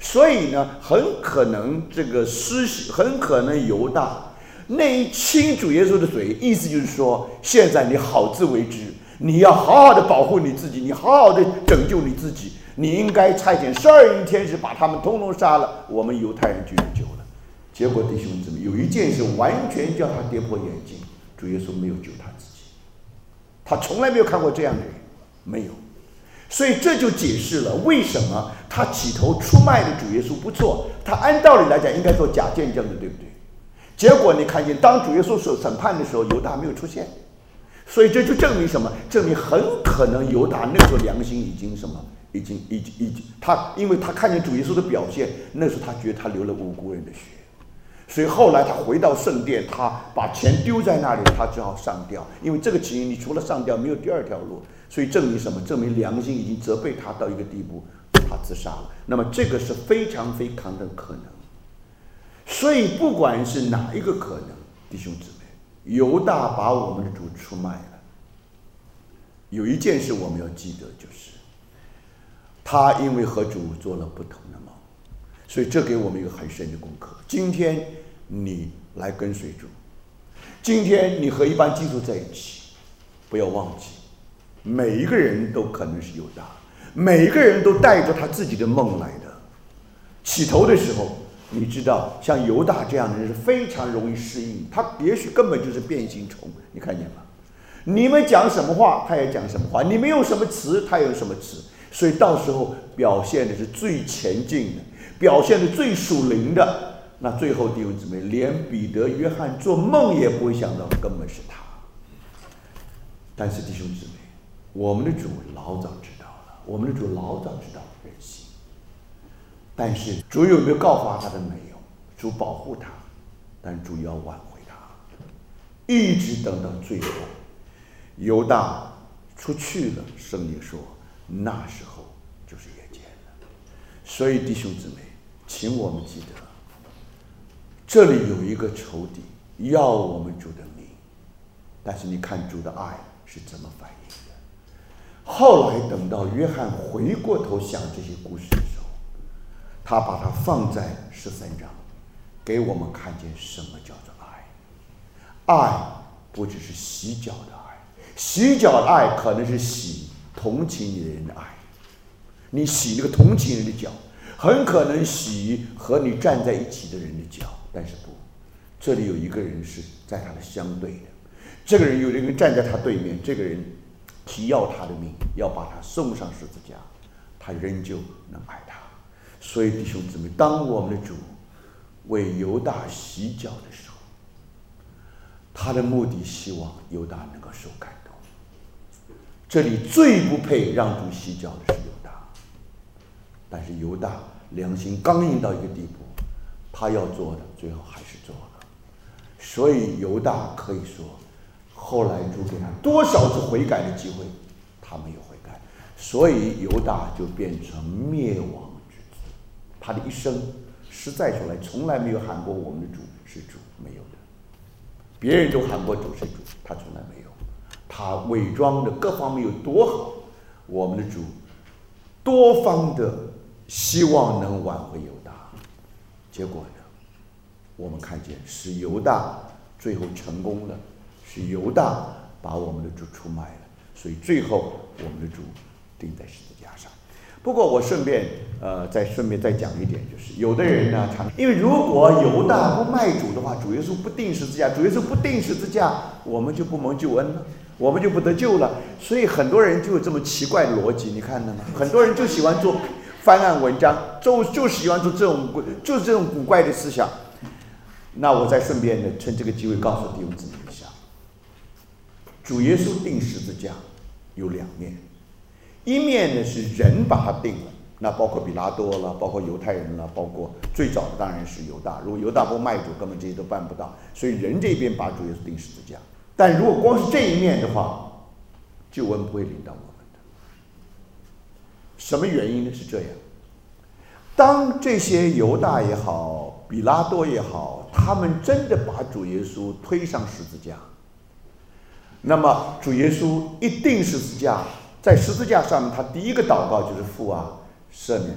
所以呢，很可能这个施洗，很可能犹大那一亲主耶稣的嘴，意思就是说，现在你好自为之，你要好好的保护你自己，你好好的拯救你自己，你应该差遣十二营天使把他们通通杀了，我们犹太人就有救了。结果弟兄姊妹，有一件事完全叫他跌破眼镜，主耶稣没有救他自己，他从来没有看过这样的人，没有。所以这就解释了为什么他起头出卖的主耶稣不错，他按道理来讲应该做假见证的，对不对？结果你看见当主耶稣受审判的时候，犹大没有出现，所以这就证明什么？证明很可能犹大那时候良心已经什么？已经已经已经他，因为他看见主耶稣的表现，那时候他觉得他流了无辜人的血，所以后来他回到圣殿，他把钱丢在那里，他只好上吊，因为这个情形你除了上吊没有第二条路。所以证明什么？证明良心已经责备他到一个地步，他自杀了。那么这个是非常非常的可能。所以不管是哪一个可能，弟兄姊妹，犹大把我们的主出卖了。有一件事我们要记得，就是他因为和主做了不同的梦，所以这给我们一个很深的功课。今天你来跟随主，今天你和一般基督徒在一起，不要忘记。每一个人都可能是犹大，每一个人都带着他自己的梦来的。起头的时候，你知道，像犹大这样的人是非常容易适应，他也许根本就是变形虫，你看见吗？你们讲什么话，他也讲什么话；你们用什么词，他用什么词。所以到时候表现的是最前进的，表现的最属灵的。那最后弟兄姊妹，连彼得、约翰做梦也不会想到，根本是他。但是弟兄姊妹，我们的主老早知道了，我们的主老早知道人心，但是主有没有告发他的？没有，主保护他，但主要挽回他，一直等到最后，犹大出去了，圣经说那时候就是夜间了。所以弟兄姊妹，请我们记得，这里有一个仇敌要我们主的命，但是你看主的爱是怎么反应的。后来等到约翰回过头想这些故事的时候，他把它放在十三章，给我们看见什么叫做爱。爱不只是洗脚的爱，洗脚的爱可能是洗同情你的人的爱，你洗那个同情人的脚，很可能洗和你站在一起的人的脚，但是不，这里有一个人是在他的相对的，这个人有一个人站在他对面，这个人提要他的命，要把他送上十字架，他仍旧能爱他。所以弟兄姊妹，当我们的主为犹大洗脚的时候，他的目的希望犹大能够受感动。这里最不配让主洗脚的是犹大，但是犹大良心刚硬到一个地步，他要做的最后还是做了。所以犹大可以说，后来主给他多少次悔改的机会，他没有悔改，所以犹大就变成灭亡之子。他的一生实在说来，从来没有喊过我们的主是主，没有的。别人都喊过主是主，他从来没有。他伪装的各方面有多好，我们的主多方的希望能挽回犹大，结果呢，我们看见是犹大最后成功了，是犹大把我们的主出卖了，所以最后我们的主钉在十字架上。不过我顺便呃再顺便再讲一点，就是有的人呢，常因为如果犹大不卖主的话，主耶稣不钉十字架，主耶稣不钉十字架，我们就不蒙救恩了，我们就不得救了。所以很多人就有这么奇怪的逻辑，你看到吗？很多人就喜欢做翻案文章，就就喜欢做这种就是这种古怪的思想。那我再顺便的趁这个机会告诉弟兄姊妹一下，主耶稣钉十字架有两面，一面呢是人把他定了，那包括比拉多了，包括犹太人了，包括最早的当然是犹大，如果犹大不卖主，根本这些都办不到，所以人这边把主耶稣钉十字架。但如果光是这一面的话，救恩不会临到我们的。什么原因呢？是这样，当这些犹大也好，比拉多也好，他们真的把主耶稣推上十字架，那么主耶稣一钉十字架，在十字架上面，他第一个祷告就是父啊，赦免他们，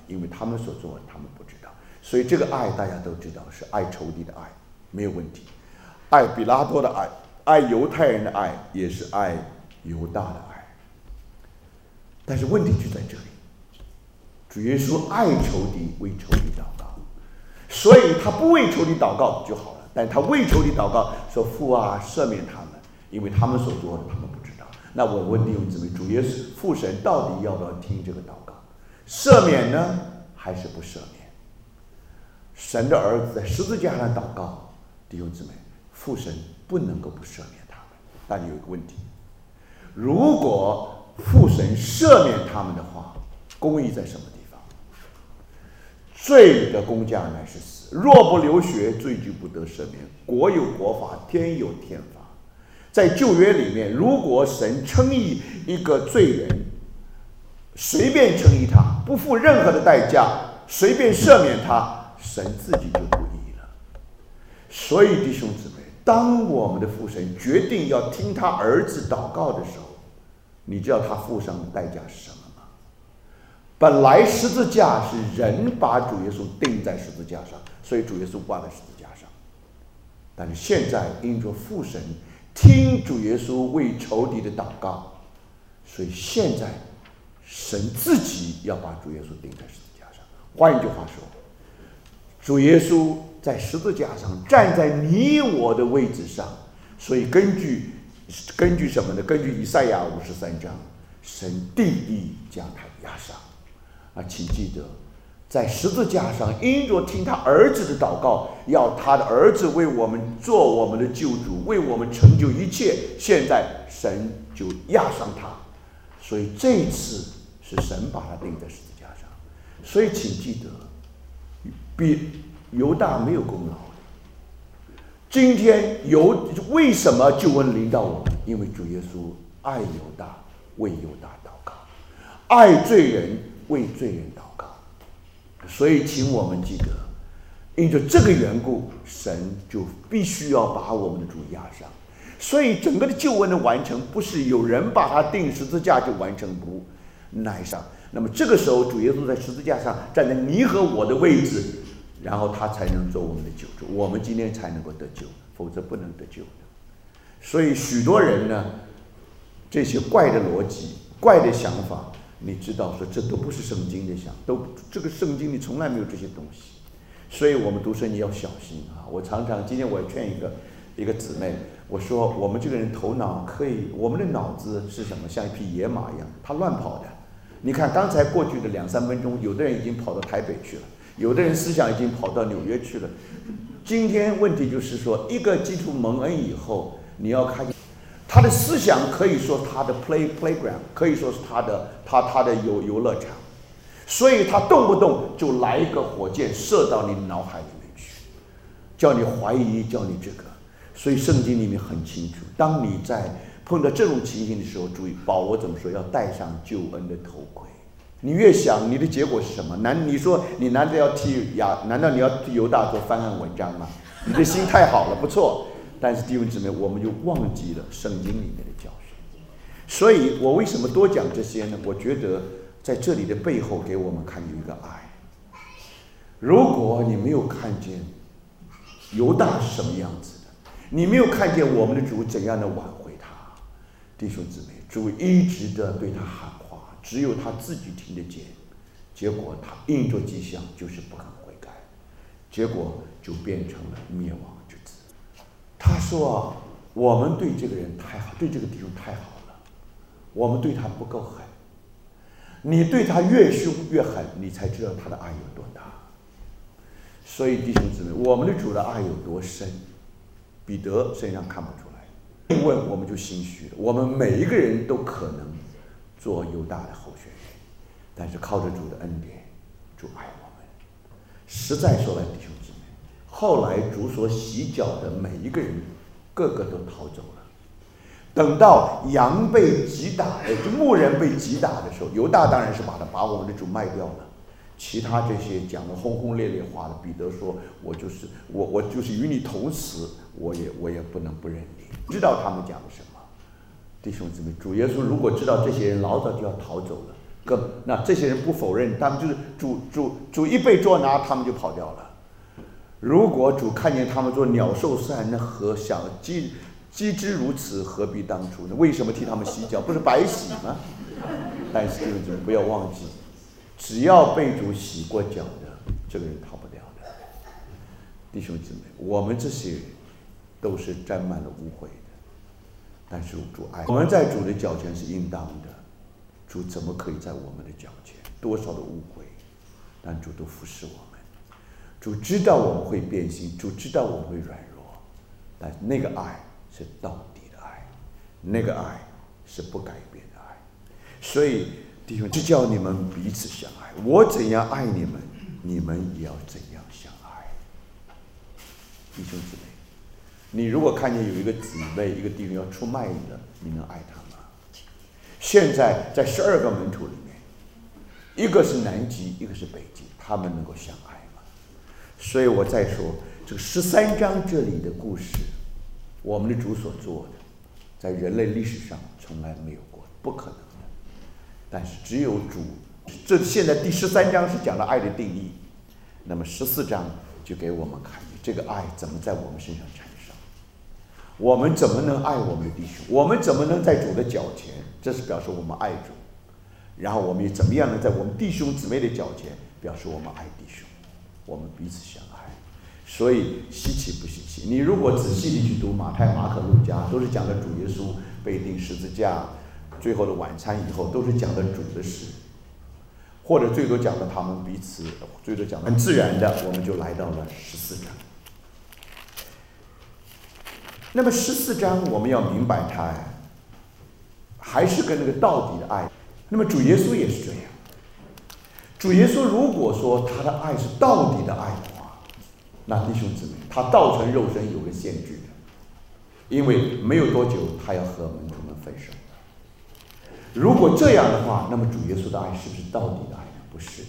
因为他们所做的他们不知道。所以这个爱大家都知道是爱仇敌的爱，没有问题。爱比拉多的爱，爱犹太人的爱，也是爱犹大的爱。但是问题就在这里，主耶稣爱仇敌，为仇敌祷告，所以他不为仇敌祷告就好了，但他为仇敌祷告，说父啊，赦免他们，因为他们所做的他们不知道。那我问弟兄姊妹，主耶稣父神到底要不要听这个祷告？赦免呢，还是不赦免？神的儿子在十字架上祷告，弟兄姊妹，父神不能够不赦免他们。但有一个问题，如果父神赦免他们的话，公义在什么地方？罪的工价乃是死，若不流血，罪就不得赦免。国有国法，天有天法。在旧约里面，如果神称义一个罪人，随便称义他，不付任何的代价，随便赦免他，神自己就不义了。所以弟兄姊妹，当我们的父神决定要听他儿子祷告的时候，你知道他付上的代价是什么吗？本来十字架是人把主耶稣钉在十字架上，所以主耶稣挂在十字架上。但是现在因着父神听主耶稣为仇敌的祷告，所以现在神自己要把主耶稣钉在十字架上。换一句话说，主耶稣在十字架上站在你我的位置上，所以根据根据什么呢？根据以赛亚五十三章，神定义将他压伤。啊，请记得，在十字架上，因着听他儿子的祷告，要他的儿子为我们做我们的救主，为我们成就一切。现在神就压伤他，所以这一次是神把他钉在十字架上。所以请记得，比犹大没有功劳。今天犹为什么救恩临到我们？因为主耶稣爱犹大，为犹大祷告，爱罪人，为罪人祷告。所以请我们记得，因着这个缘故，神就必须要把我们的主压伤。所以整个的救恩的完成，不是有人把他钉十字架就完成，不乃上。那么这个时候，主耶稣在十字架上站在你和我的位置，然后他才能做我们的救主，我们今天才能够得救，否则不能得救的。所以许多人呢，这些怪的逻辑、怪的想法，你知道说这都不是圣经的想，都这个圣经里从来没有这些东西。所以我们读圣经要小心啊！我常常今天我劝一个一个姊妹，我说我们这个人头脑可以，我们的脑子是什么？像一匹野马一样，它乱跑的。你看刚才过去的两三分钟，有的人已经跑到台北去了，有的人思想已经跑到纽约去了。今天问题就是说，一个基督蒙恩以后，你要看他的思想，可以说他的 play playground， 可以说是他的他他的游游乐场，所以他动不动就来一个火箭射到你脑海里面去，叫你怀疑，叫你这个。所以圣经里面很清楚，当你在碰到这种情形的时候，注意保罗怎么说？要戴上救恩的头盔。你越想，你的结果是什么？难你说你难道要替亚？难道你要替犹大做翻案文章吗？你的心太好了，不错。但是弟兄姊妹，我们就忘记了圣经里面的教训。所以我为什么多讲这些呢？我觉得在这里的背后给我们看有一个爱。如果你没有看见犹大是什么样子的，你没有看见我们的主怎样的挽回他，弟兄姊妹，主一直的对他喊话，只有他自己听得见。结果他应着迹象，就是不肯悔改，结果就变成了灭亡之子。他说啊，我们对这个人太好，对这个弟兄太好了，我们对他不够狠。你对他越凶越狠，你才知道他的爱有多大。所以弟兄姊妹，我们的主的爱有多深，彼得身上看不出来。一问我们就心虚了，我们每一个人都可能做犹大的候选人，但是靠着主的恩典，主爱我们。实在说来，弟兄姊妹，后来主所洗脚的每一个人，个个都逃走了。等到羊被击打，就牧人被击打的时候，犹大当然是把他把我们的主卖掉了。其他这些讲的轰轰烈烈话的，彼得说：“我就是我，我就是与你同死，我也我也不能不认你。”知道他们讲的什么？弟兄姊妹，主耶稣如果知道这些人老早就要逃走了， 个那这些人不否认，他们就是主主主一被捉拿，他们就跑掉了。如果主看见他们做鸟兽散，那何想既既之如此，何必当初呢？为什么替他们洗脚？不是白洗吗？但是弟兄姊妹不要忘记，只要被主洗过脚的，这个人逃不掉的。弟兄姊妹，我们这些人都是沾满了污秽的，但是主爱我们，在主的脚前是应当的。主怎么可以在我们的脚前？多少的污秽，但主都服侍我们。主知道我们会变心，主知道我们会软弱，但是那个爱是到底的爱，那个爱是不改变的爱。所以弟兄，就叫你们彼此相爱。我怎样爱你们，你们也要怎样相爱。弟兄姊妹，你如果看见有一个姊妹、一个弟兄要出卖你了，你能爱他吗？现在在十二个门徒里面，一个是南极，一个是北极，他们能够相爱吗？所以我再说，这个十三章这里的故事，我们的主所做的，在人类历史上从来没有过，不可能的。但是只有主，这现在第十三章是讲了爱的定义，那么十四章就给我们看这个爱怎么在我们身上产生，我们怎么能爱我们的弟兄，我们怎么能在主的脚前，这是表示我们爱主，然后我们也怎么样能在我们弟兄姊妹的脚前，表示我们爱弟兄，我们彼此相爱。所以稀奇不稀奇？你如果仔细地去读马太、马可、路加，都是讲的主耶稣被钉十字架，最后的晚餐以后，都是讲的主的事，或者最多讲的他们彼此，最多讲的很自然的，我们就来到了十四章。那么十四章我们要明白它还是跟那个到底的爱。那么主耶稣也是这样。主耶稣如果说他的爱是到底的爱的话，那弟兄姊妹，他道成肉身有个限制的，因为没有多久他要和门徒们分手。如果这样的话，那么主耶稣的爱是不是到底的爱呢？不是。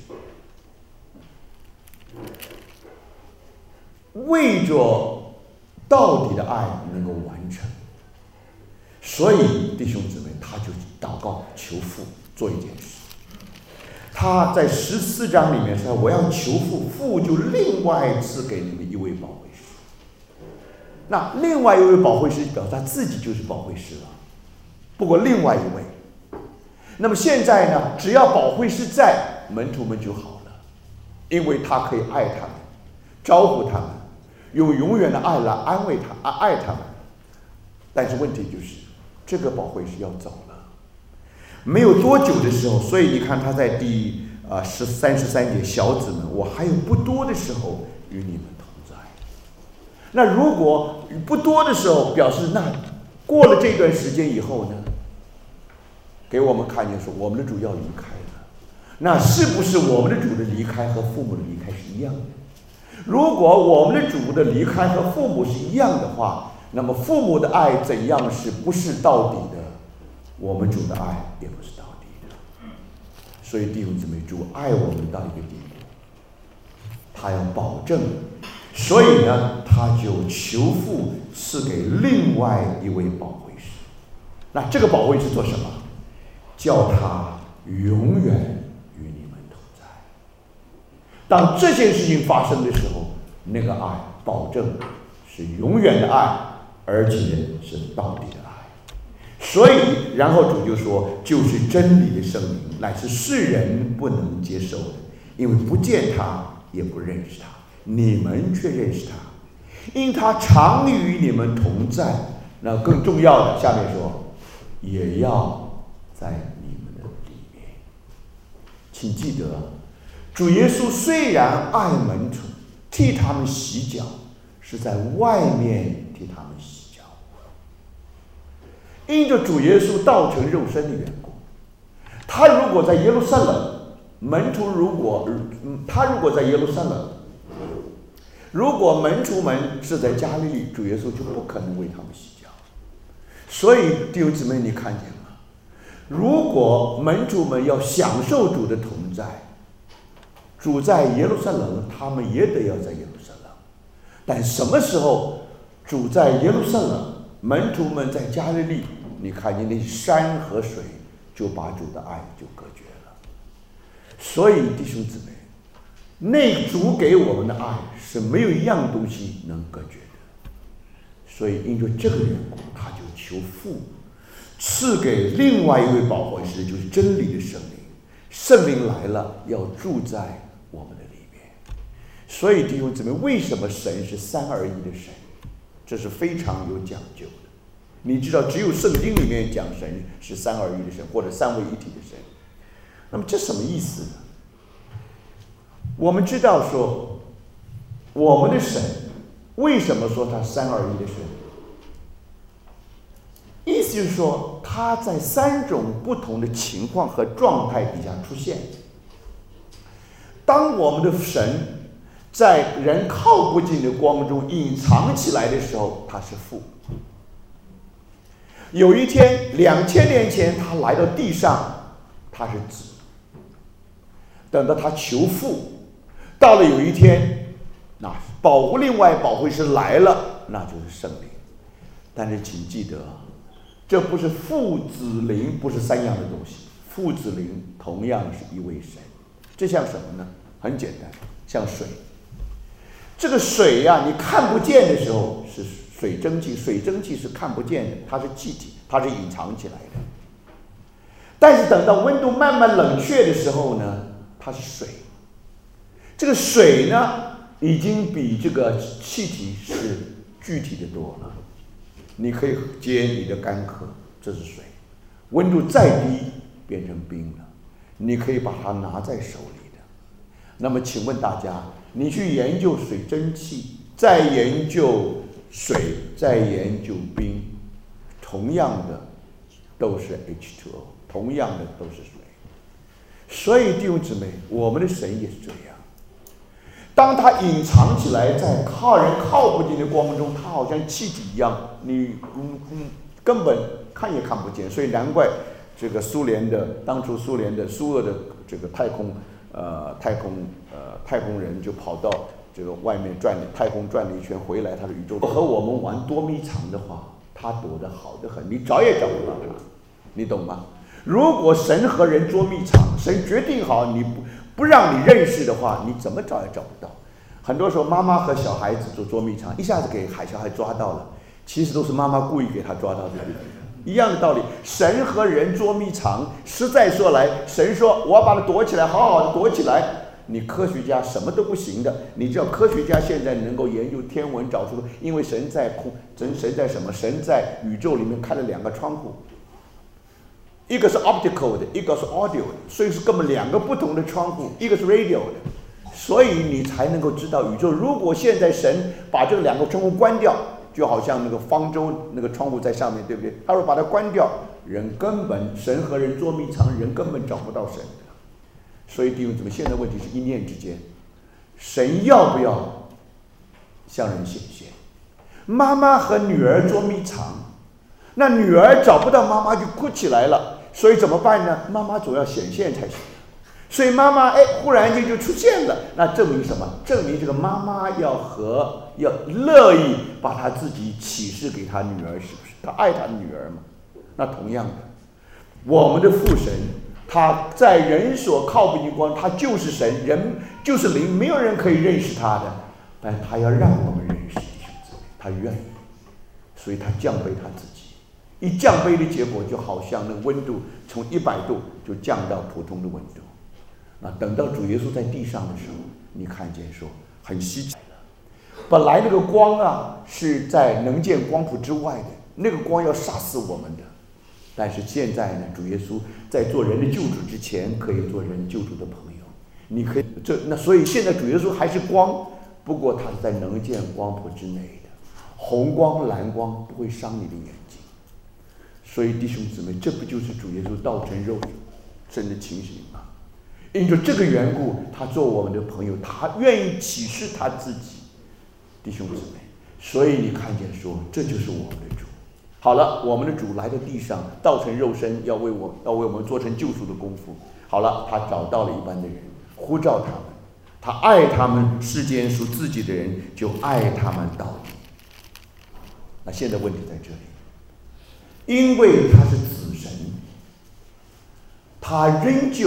为着到底的爱能够完成，所以弟兄姊妹，他就祷告求父做一件事。他在十四章里面说：“我要求父，父就另外赐给你们一位保惠师。”那另外一位保惠师表示他自己就是保惠师了，不过另外一位。那么现在呢，只要保惠师在，门徒们就好了，因为他可以爱他们，招呼他们，用永远的爱来安慰他，爱他们。但是问题就是，这个保惠师要走了，没有多久的时候，所以你看他在第啊十三十三节，小子们，我还有不多的时候与你们同在。那如果不多的时候，表示那过了这段时间以后呢，给我们看见说我们的主要离开了，那是不是我们的主的离开和父母的离开是一样的？如果我们的主的离开和父母是一样的话，那么父母的爱怎样是不是到底的？我们主的爱也不是到底的。所以弟兄姊妹，主爱我们到一个地步，他要保证，所以呢，他就求父赐给另外一位保惠师。那这个保惠师做什么？叫他永远与你们同在。当这件事情发生的时候，那个爱保证是永远的爱，而且是到底的爱。所以然后主就说，就是真理的圣灵，乃是世人不能接受的，因为不见他也不认识他，你们却认识他，因他常与你们同在。那更重要的，下面说也要在你们的里面。请记得，主耶稣虽然爱门徒，替他们洗脚，是在外面替他们洗脚。因着主耶稣道成肉身的缘故，他如果在耶路撒冷，门徒如果他如果在耶路撒冷，如果门徒们是在加利利，主耶稣就不可能为他们洗脚。所以弟兄姊妹，你看见吗？如果门徒们要享受主的同在，主在耶路撒冷，他们也得要在耶路撒冷。但什么时候主在耶路撒冷，门徒们在加利利，你看见那山和水就把主的爱就隔绝了。 所以弟兄姊妹，那主给我们的爱是没有一样东西能隔绝的。所以因着这个缘故，他就求父赐给另外一位保惠师，就是真理的圣灵。圣灵来了，要住在我们的里面。所以弟兄姊妹，为什么神是三而一的神？这是非常有讲究的。你知道，只有圣经里面讲神是三而一的神，或者三位一体的神。那么这什么意思呢？我们知道说，我们的神为什么说他三而一的神？意思就是说，他在三种不同的情况和状态底下出现。当我们的神在人靠不近的光中隐藏起来的时候，他是父。有一天，两千年前他来到地上，他是子。等到他求父，到了有一天，那保护另外保惠师来了，那就是圣灵。但是请记得，这不是父子灵，不是三样的东西。父子灵同样是一位神。这像什么呢？很简单，像水。这个水呀、啊，你看不见的时候是水蒸气，水蒸气是看不见的，它是气体，它是隐藏起来的。但是等到温度慢慢冷却的时候呢，它是水。这个水呢，已经比这个气体是具体的多了。你可以接你的干渴，这是水。温度再低，变成冰了，你可以把它拿在手里的。那么请问大家，你去研究水蒸气，再研究水，再研究冰，同样的都是 H 二 O， 同样的都是水。所以弟兄姊妹，我们的神也是这样。当他隐藏起来，在靠人靠不近的光中，他好像气体一样，你嗯嗯根本看也看不见。所以难怪这个苏联的当初苏联的苏俄的这个太空呃太空呃太空人就跑到这个外面转太空转了一圈回来，他的宇宙和我们玩捉迷藏的话，他躲得好得很，你找也找不到他，你懂吗？如果神和人捉迷藏，神决定好你不不让你认识的话，你怎么找也找不到。很多时候妈妈和小孩子做捉迷藏，一下子给海小孩抓到了，其实都是妈妈故意给他抓到的。一样的道理，神和人捉迷藏，实在说来，神说我要把它躲起来，好好的躲起来。你科学家什么都不行的，你知道科学家现在能够研究天文找出，因为神在空，神神在什么？神在宇宙里面开了两个窗户。一个是 optical 的，一个是 audio 的，所以是根本两个不同的窗户，一个是 radio 的，所以你才能够知道宇宙。如果现在神把这两个窗户关掉，就好像那个方舟那个窗户在上面，对不对？他说把它关掉，人根本神和人捉迷藏，人根本找不到神。所以弟兄姊妹，现在问题是一念之间，神要不要向人显现？妈妈和女儿捉迷藏，那女儿找不到妈妈就哭起来了。所以怎么办呢？妈妈总要显现才行。所以妈妈哎，忽然间就出现了，那证明什么？证明这个妈妈要和要乐意把她自己启示给她女儿，是不是？她爱她女儿嘛。那同样的，我们的父神，他在人所靠不近光，他就是神，人就是灵，没有人可以认识他的，但他要让我们认识弟兄姊妹，他愿意，所以他降卑他自己。一降卑的结果，就好像那温度从一百度就降到普通的温度。那等到主耶稣在地上的时候，你看见说很稀奇了。本来那个光啊是在能见光谱之外的，那个光要杀死我们的。但是现在呢，主耶稣在做人的救主之前，可以做人救主的朋友。你可以这那所以现在主耶稣还是光，不过他是在能见光谱之内的，红光蓝光不会伤你的眼睛。所以弟兄姊妹，这不就是主耶稣道成肉身的情形吗？因着这个缘故，他做我们的朋友，他愿意启示他自己，弟兄姊妹。所以你看见说，这就是我们的主。好了，我们的主来到地上，道成肉身，要为我要为我们做成救赎的功夫。好了，他找到了一般的人，呼召他们，他爱他们，世间属自己的人就爱他们到底。那现在问题在这里。因为他是子神，他仍旧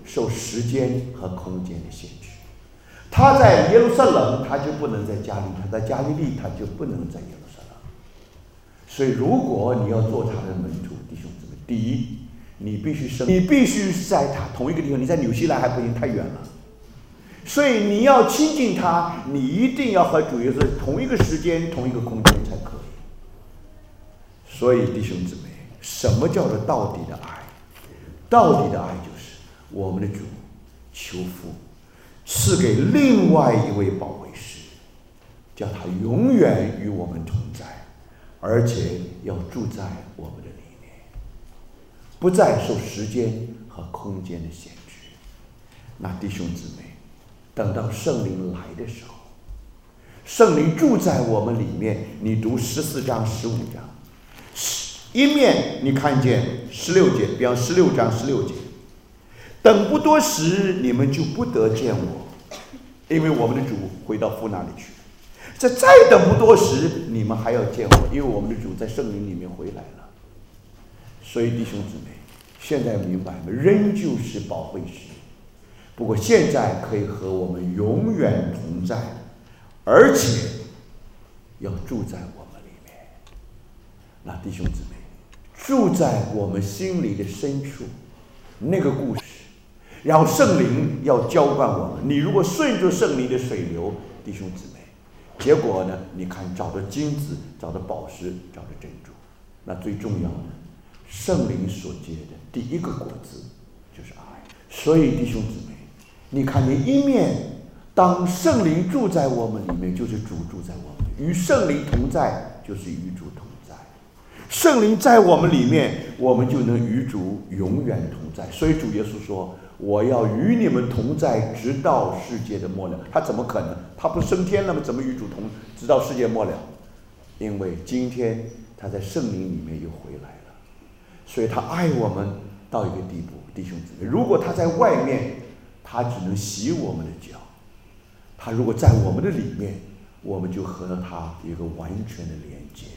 受时间和空间的限制。他在耶路撒冷，他就不能在加利利；他在加利利，他就不能在耶路撒冷。所以，如果你要做他的门徒，弟兄姊妹，第一，你必须生，你必须在他同一个地方。你在纽西兰还不行，太远了。所以你要亲近他，你一定要和主耶稣同一个时间、同一个空间才可以。所以，弟兄姊妹，什么叫做到底的爱？到底的爱就是我们的主求父赐给另外一位保惠师，叫他永远与我们同在，而且要住在我们的里面，不再受时间和空间的限制。那弟兄姊妹，等到圣灵来的时候，圣灵住在我们里面，你读十四章十五章，一面你看见十六节，比方十六章十六节，等不多时，你们就不得见我，因为我们的主回到父那里去。这再等不多时，你们还要见我，因为我们的主在圣灵里面回来了。所以弟兄姊妹，现在明白吗？仍旧是保惠师，不过现在可以和我们永远同在，而且要住在我们里面。那弟兄姊妹，住在我们心里的深处，那个故事，然后圣灵要浇灌我们。你如果顺着圣灵的水流，弟兄姊妹，结果呢？你看，找到金子，找到宝石，找到珍珠。那最重要的，圣灵所结的第一个果子就是爱。所以弟兄姊妹，你看见一面，当圣灵住在我们里面，就是主住在我们；与圣灵同在，就是与主同在。圣灵在我们里面，我们就能与主永远同在。所以主耶稣说，我要与你们同在，直到世界的末了。他怎么可能？他不升天了吗？怎么与主同直到世界末了？因为今天他在圣灵里面又回来了，所以他爱我们到一个地步，弟兄姊妹。如果他在外面，他只能洗我们的脚；他如果在我们的里面，我们就和他有一个完全的连接。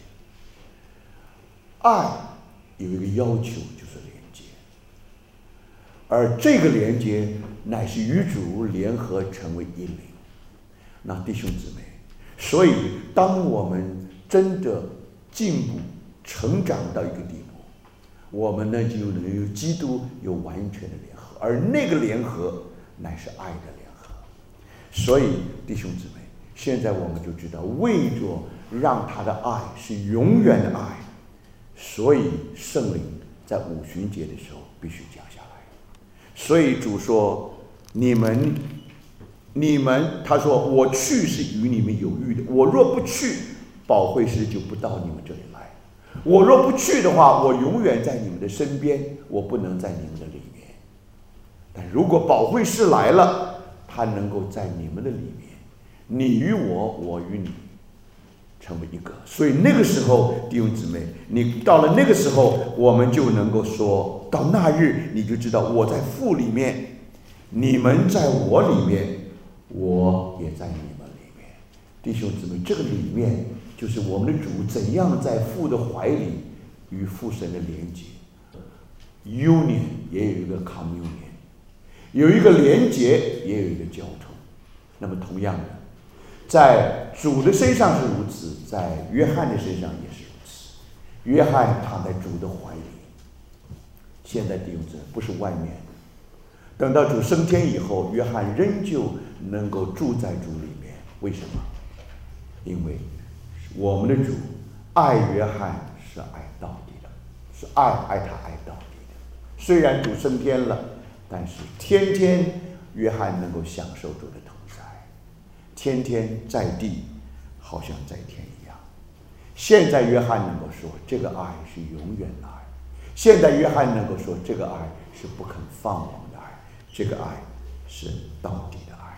爱有一个要求，就是连接。而这个连接乃是与主联合成为一灵。那弟兄姊妹，所以当我们真的进步成长到一个地步，我们呢就能与基督有完全的联合，而那个联合乃是爱的联合。所以弟兄姊妹，现在我们就知道，为着让他的爱是永远的爱，所以圣灵在五旬节的时候必须降下来。所以主说，你们你们他说，我去是与你们有益的，我若不去，保惠师就不到你们这里来。我若不去的话，我永远在你们的身边，我不能在你们的里面。但如果保惠师来了，他能够在你们的里面，你与我，我与你，成为一个。所以那个时候，弟兄姊妹，你到了那个时候，我们就能够说，到那日你就知道，我在父里面，你们在我里面，我也在你们里面。弟兄姊妹，这个里面就是我们的主怎样在父的怀里与父神的连接。Union 也有一个 communion， 有一个连接，也有一个交通。那么同样的，在主的身上是如此，在约翰的身上也是如此。约翰躺在主的怀里，现在弟兄姊妹不是外面。等到主升天以后，约翰仍旧能够住在主里面。为什么？因为我们的主爱约翰是爱到底的，是爱爱他爱到底的。虽然主升天了，但是天天约翰能够享受主的同在，天天在地好像在天一样。现在约翰能够说，这个爱是永远的爱。现在约翰能够说，这个爱是不肯放我们的爱，这个爱是到底的爱。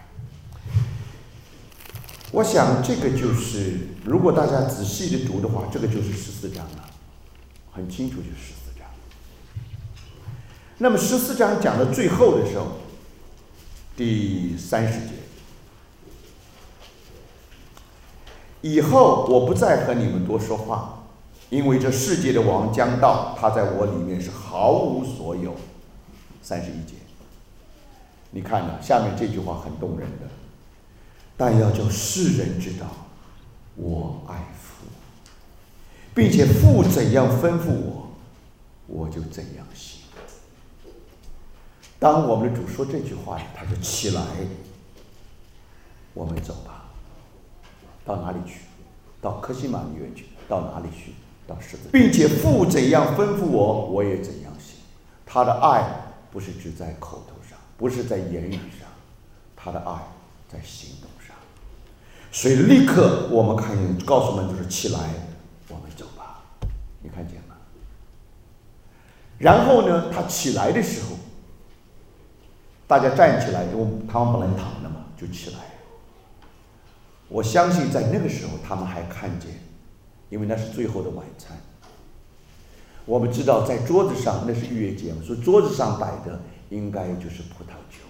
我想这个就是，如果大家仔细的读的话，这个就是十四章了，很清楚就是十四章。那么十四章讲到最后的时候，第三十节，以后我不再和你们多说话，因为这世界的王将到，他在我里面是毫无所有。三十一节， 你看呢、啊，下面这句话很动人的，但要叫世人知道我爱父，并且父怎样吩咐我，我就怎样行。当我们的主说这句话，他说起来，我们走吧。到哪里去？到客西马尼园去。到哪里去？到十字架，并且父怎样吩咐我，我也怎样行。他的爱不是只在口头上，不是在言语上，他的爱在行动上。所以立刻我们看见，告诉我们就是起来，我们走吧。你看见吗？然后呢，他起来的时候，大家站起来，因为他们本来躺着嘛，就起来。我相信在那个时候，他们还看见，因为那是最后的晚餐。我们知道，在桌子上那是逾越节嘛，所以桌子上摆的应该就是葡萄酒。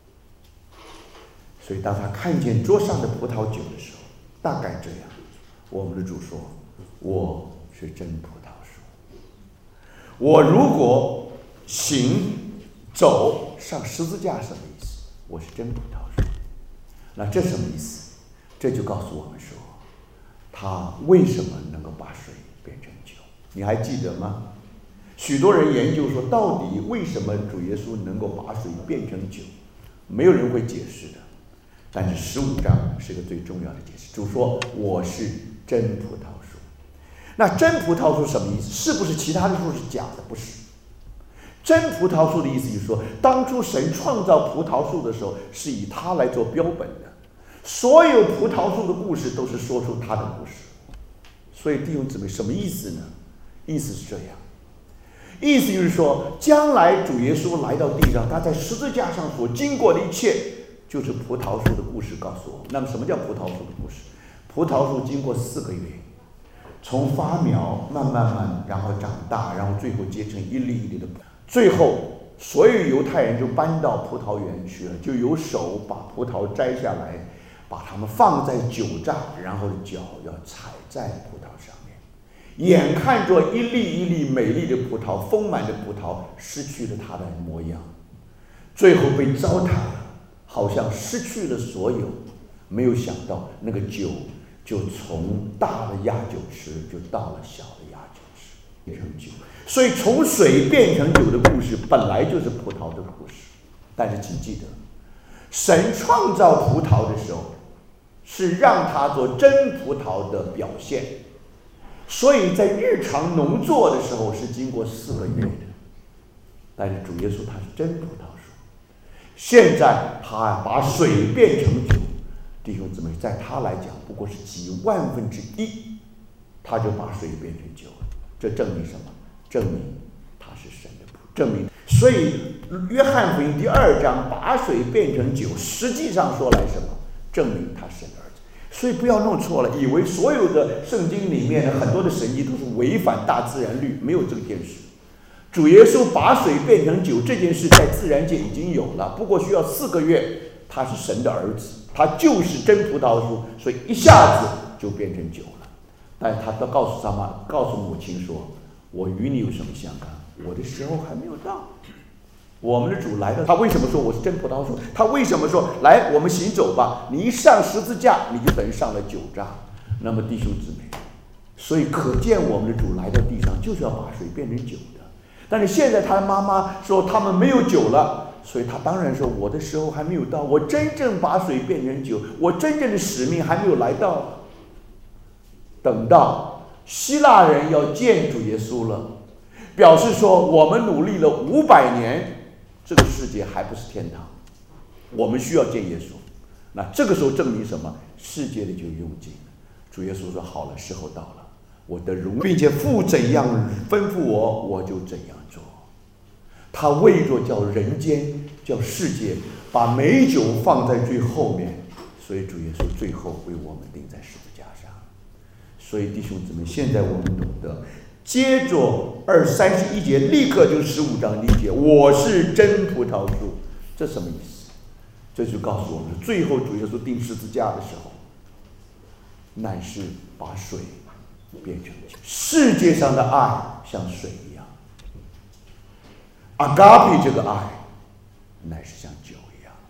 所以当他看见桌上的葡萄酒的时候，大概这样，我们的主说：“我是真葡萄树，我如果行走上十字架什么意思？我是真葡萄树。”那这什么意思？这就告诉我们说，他为什么能够把水变成酒？你还记得吗？许多人研究说，到底为什么主耶稣能够把水变成酒？没有人会解释的。但是十五章是个最重要的解释。主说：“我是真葡萄树。”那真葡萄树什么意思？是不是其他的树是假的？不是。真葡萄树的意思就是说，当初神创造葡萄树的时候，是以它来做标本的。所有葡萄树的故事都是说出它的故事。所以弟兄姊妹，什么意思呢？意思是这样，意思就是说，将来主耶稣来到地上，他在十字架上所经过的一切，就是葡萄树的故事告诉我们。那么什么叫葡萄树的故事？葡萄树经过四个月，从发苗慢慢慢，然后长大，然后最后结成一粒一粒的，最后所有犹太人就搬到葡萄园去了，就有手把葡萄摘下来，把它们放在酒榨，然后脚要踩在葡萄上面，眼看着一粒一粒美丽的葡萄，丰满的葡萄失去了它的模样，最后被糟蹋了，好像失去了所有。没有想到那个酒就从大的压酒池就到了小的压酒池，变成酒。所以从水变成酒的故事本来就是葡萄的故事。但是请记得，神创造葡萄的时候是让它做真葡萄的表现，所以在日常农作的时候是经过四个月的。但是主耶稣他是真葡萄树，现在他把水变成酒，弟兄姊妹，在他来讲不过是几万分之一，他就把水变成酒了。这证明什么？证明他是神的仆，证明。所以约翰福音第二章把水变成酒，实际上说来什么？证明他是神的儿子。所以不要弄错了，以为所有的圣经里面的很多的神迹都是违反大自然律，没有这件事。主耶稣把水变成酒这件事在自然界已经有了，不过需要四个月。他是神的儿子，他就是真葡萄树，所以一下子就变成酒了。但他都告诉他妈，告诉母亲说：“我与你有什么相干？我的时候还没有到。”我们的主来了，他为什么说我是真葡萄树？他为什么说来，我们行走吧？你一上十字架，你就等于上了酒榨。那么弟兄姊妹，所以可见我们的主来到地上就是要把水变成酒的。但是现在他的妈妈说他们没有酒了，所以他当然说我的时候还没有到，我真正把水变成酒，我真正的使命还没有来到。等到希腊人要见主耶稣了，表示说我们努力了五百年，这个世界还不是天堂，我们需要见耶稣。那这个时候证明什么？世界里就用尽了。主耶稣说好了，时候到了，我的荣，并且父怎样吩咐我，我就怎样做。他为着叫人间叫世界把美酒放在最后面，所以主耶稣最后为我们钉在十字架上。所以弟兄姊妹，现在我们懂得，接着二三十一节立刻就十五章第一节，我是真葡萄树，这什么意思？这就告诉我们，最后主耶稣钉十字架的时候，乃是把水变成酒。世界上的爱像水一样，阿嘎比这个爱乃是像酒一样。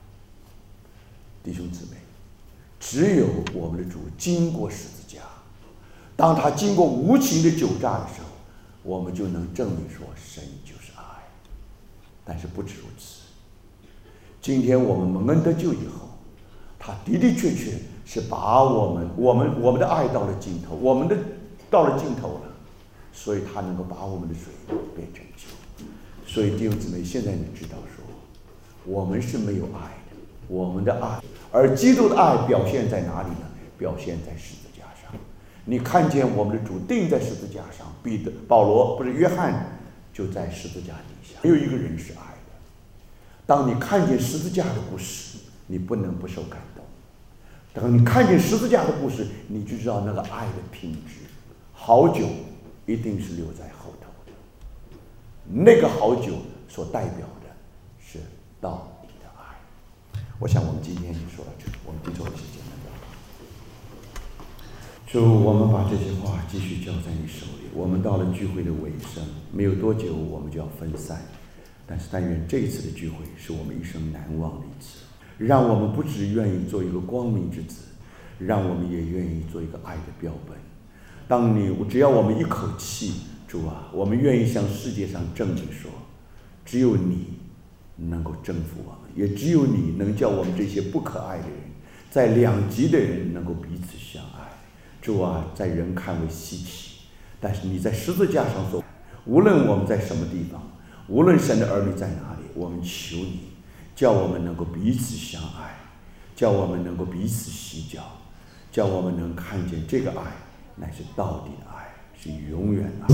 弟兄姊妹，只有我们的主经过十字架，当他经过无情的酒榨的时候，我们就能证明说神就是爱。但是不止如此，今天我们蒙恩得救以后，他的的确确是把我们我们我们的爱到了尽头，我们的到了尽头了，所以他能够把我们的水变成酒。所以弟兄姊妹，现在你知道说我们是没有爱的，我们的爱，而基督的爱表现在哪里呢？表现在十字架上。你看见我们的主钉在十字架上，彼得、保罗不是约翰就在十字架底下，没有一个人是爱的。当你看见十字架的故事，你不能不受感动。当你看见十字架的故事，你就知道那个爱的品质，好酒一定是留在后头的。那个好酒所代表的是到底的爱。我想我们今天就说到这里，我们低头一起简单祷告。主，我们把这些话继续交在你手里。我们到了聚会的尾声，没有多久我们就要分散，但是但愿这一次的聚会是我们一生难忘的一次，让我们不只愿意做一个光明之子，让我们也愿意做一个爱的标本。当你只要我们一口气，主啊，我们愿意向世界上证明说，只有你能够征服我们，也只有你能叫我们这些不可爱的人，在两极的人能够彼此相爱。主啊，在人看为稀奇，但是你在十字架上所，无论我们在什么地方，无论神的儿女在哪里，我们求你叫我们能够彼此相爱，叫我们能够彼此洗脚，叫我们能看见这个爱乃是到底的爱，是永远的爱。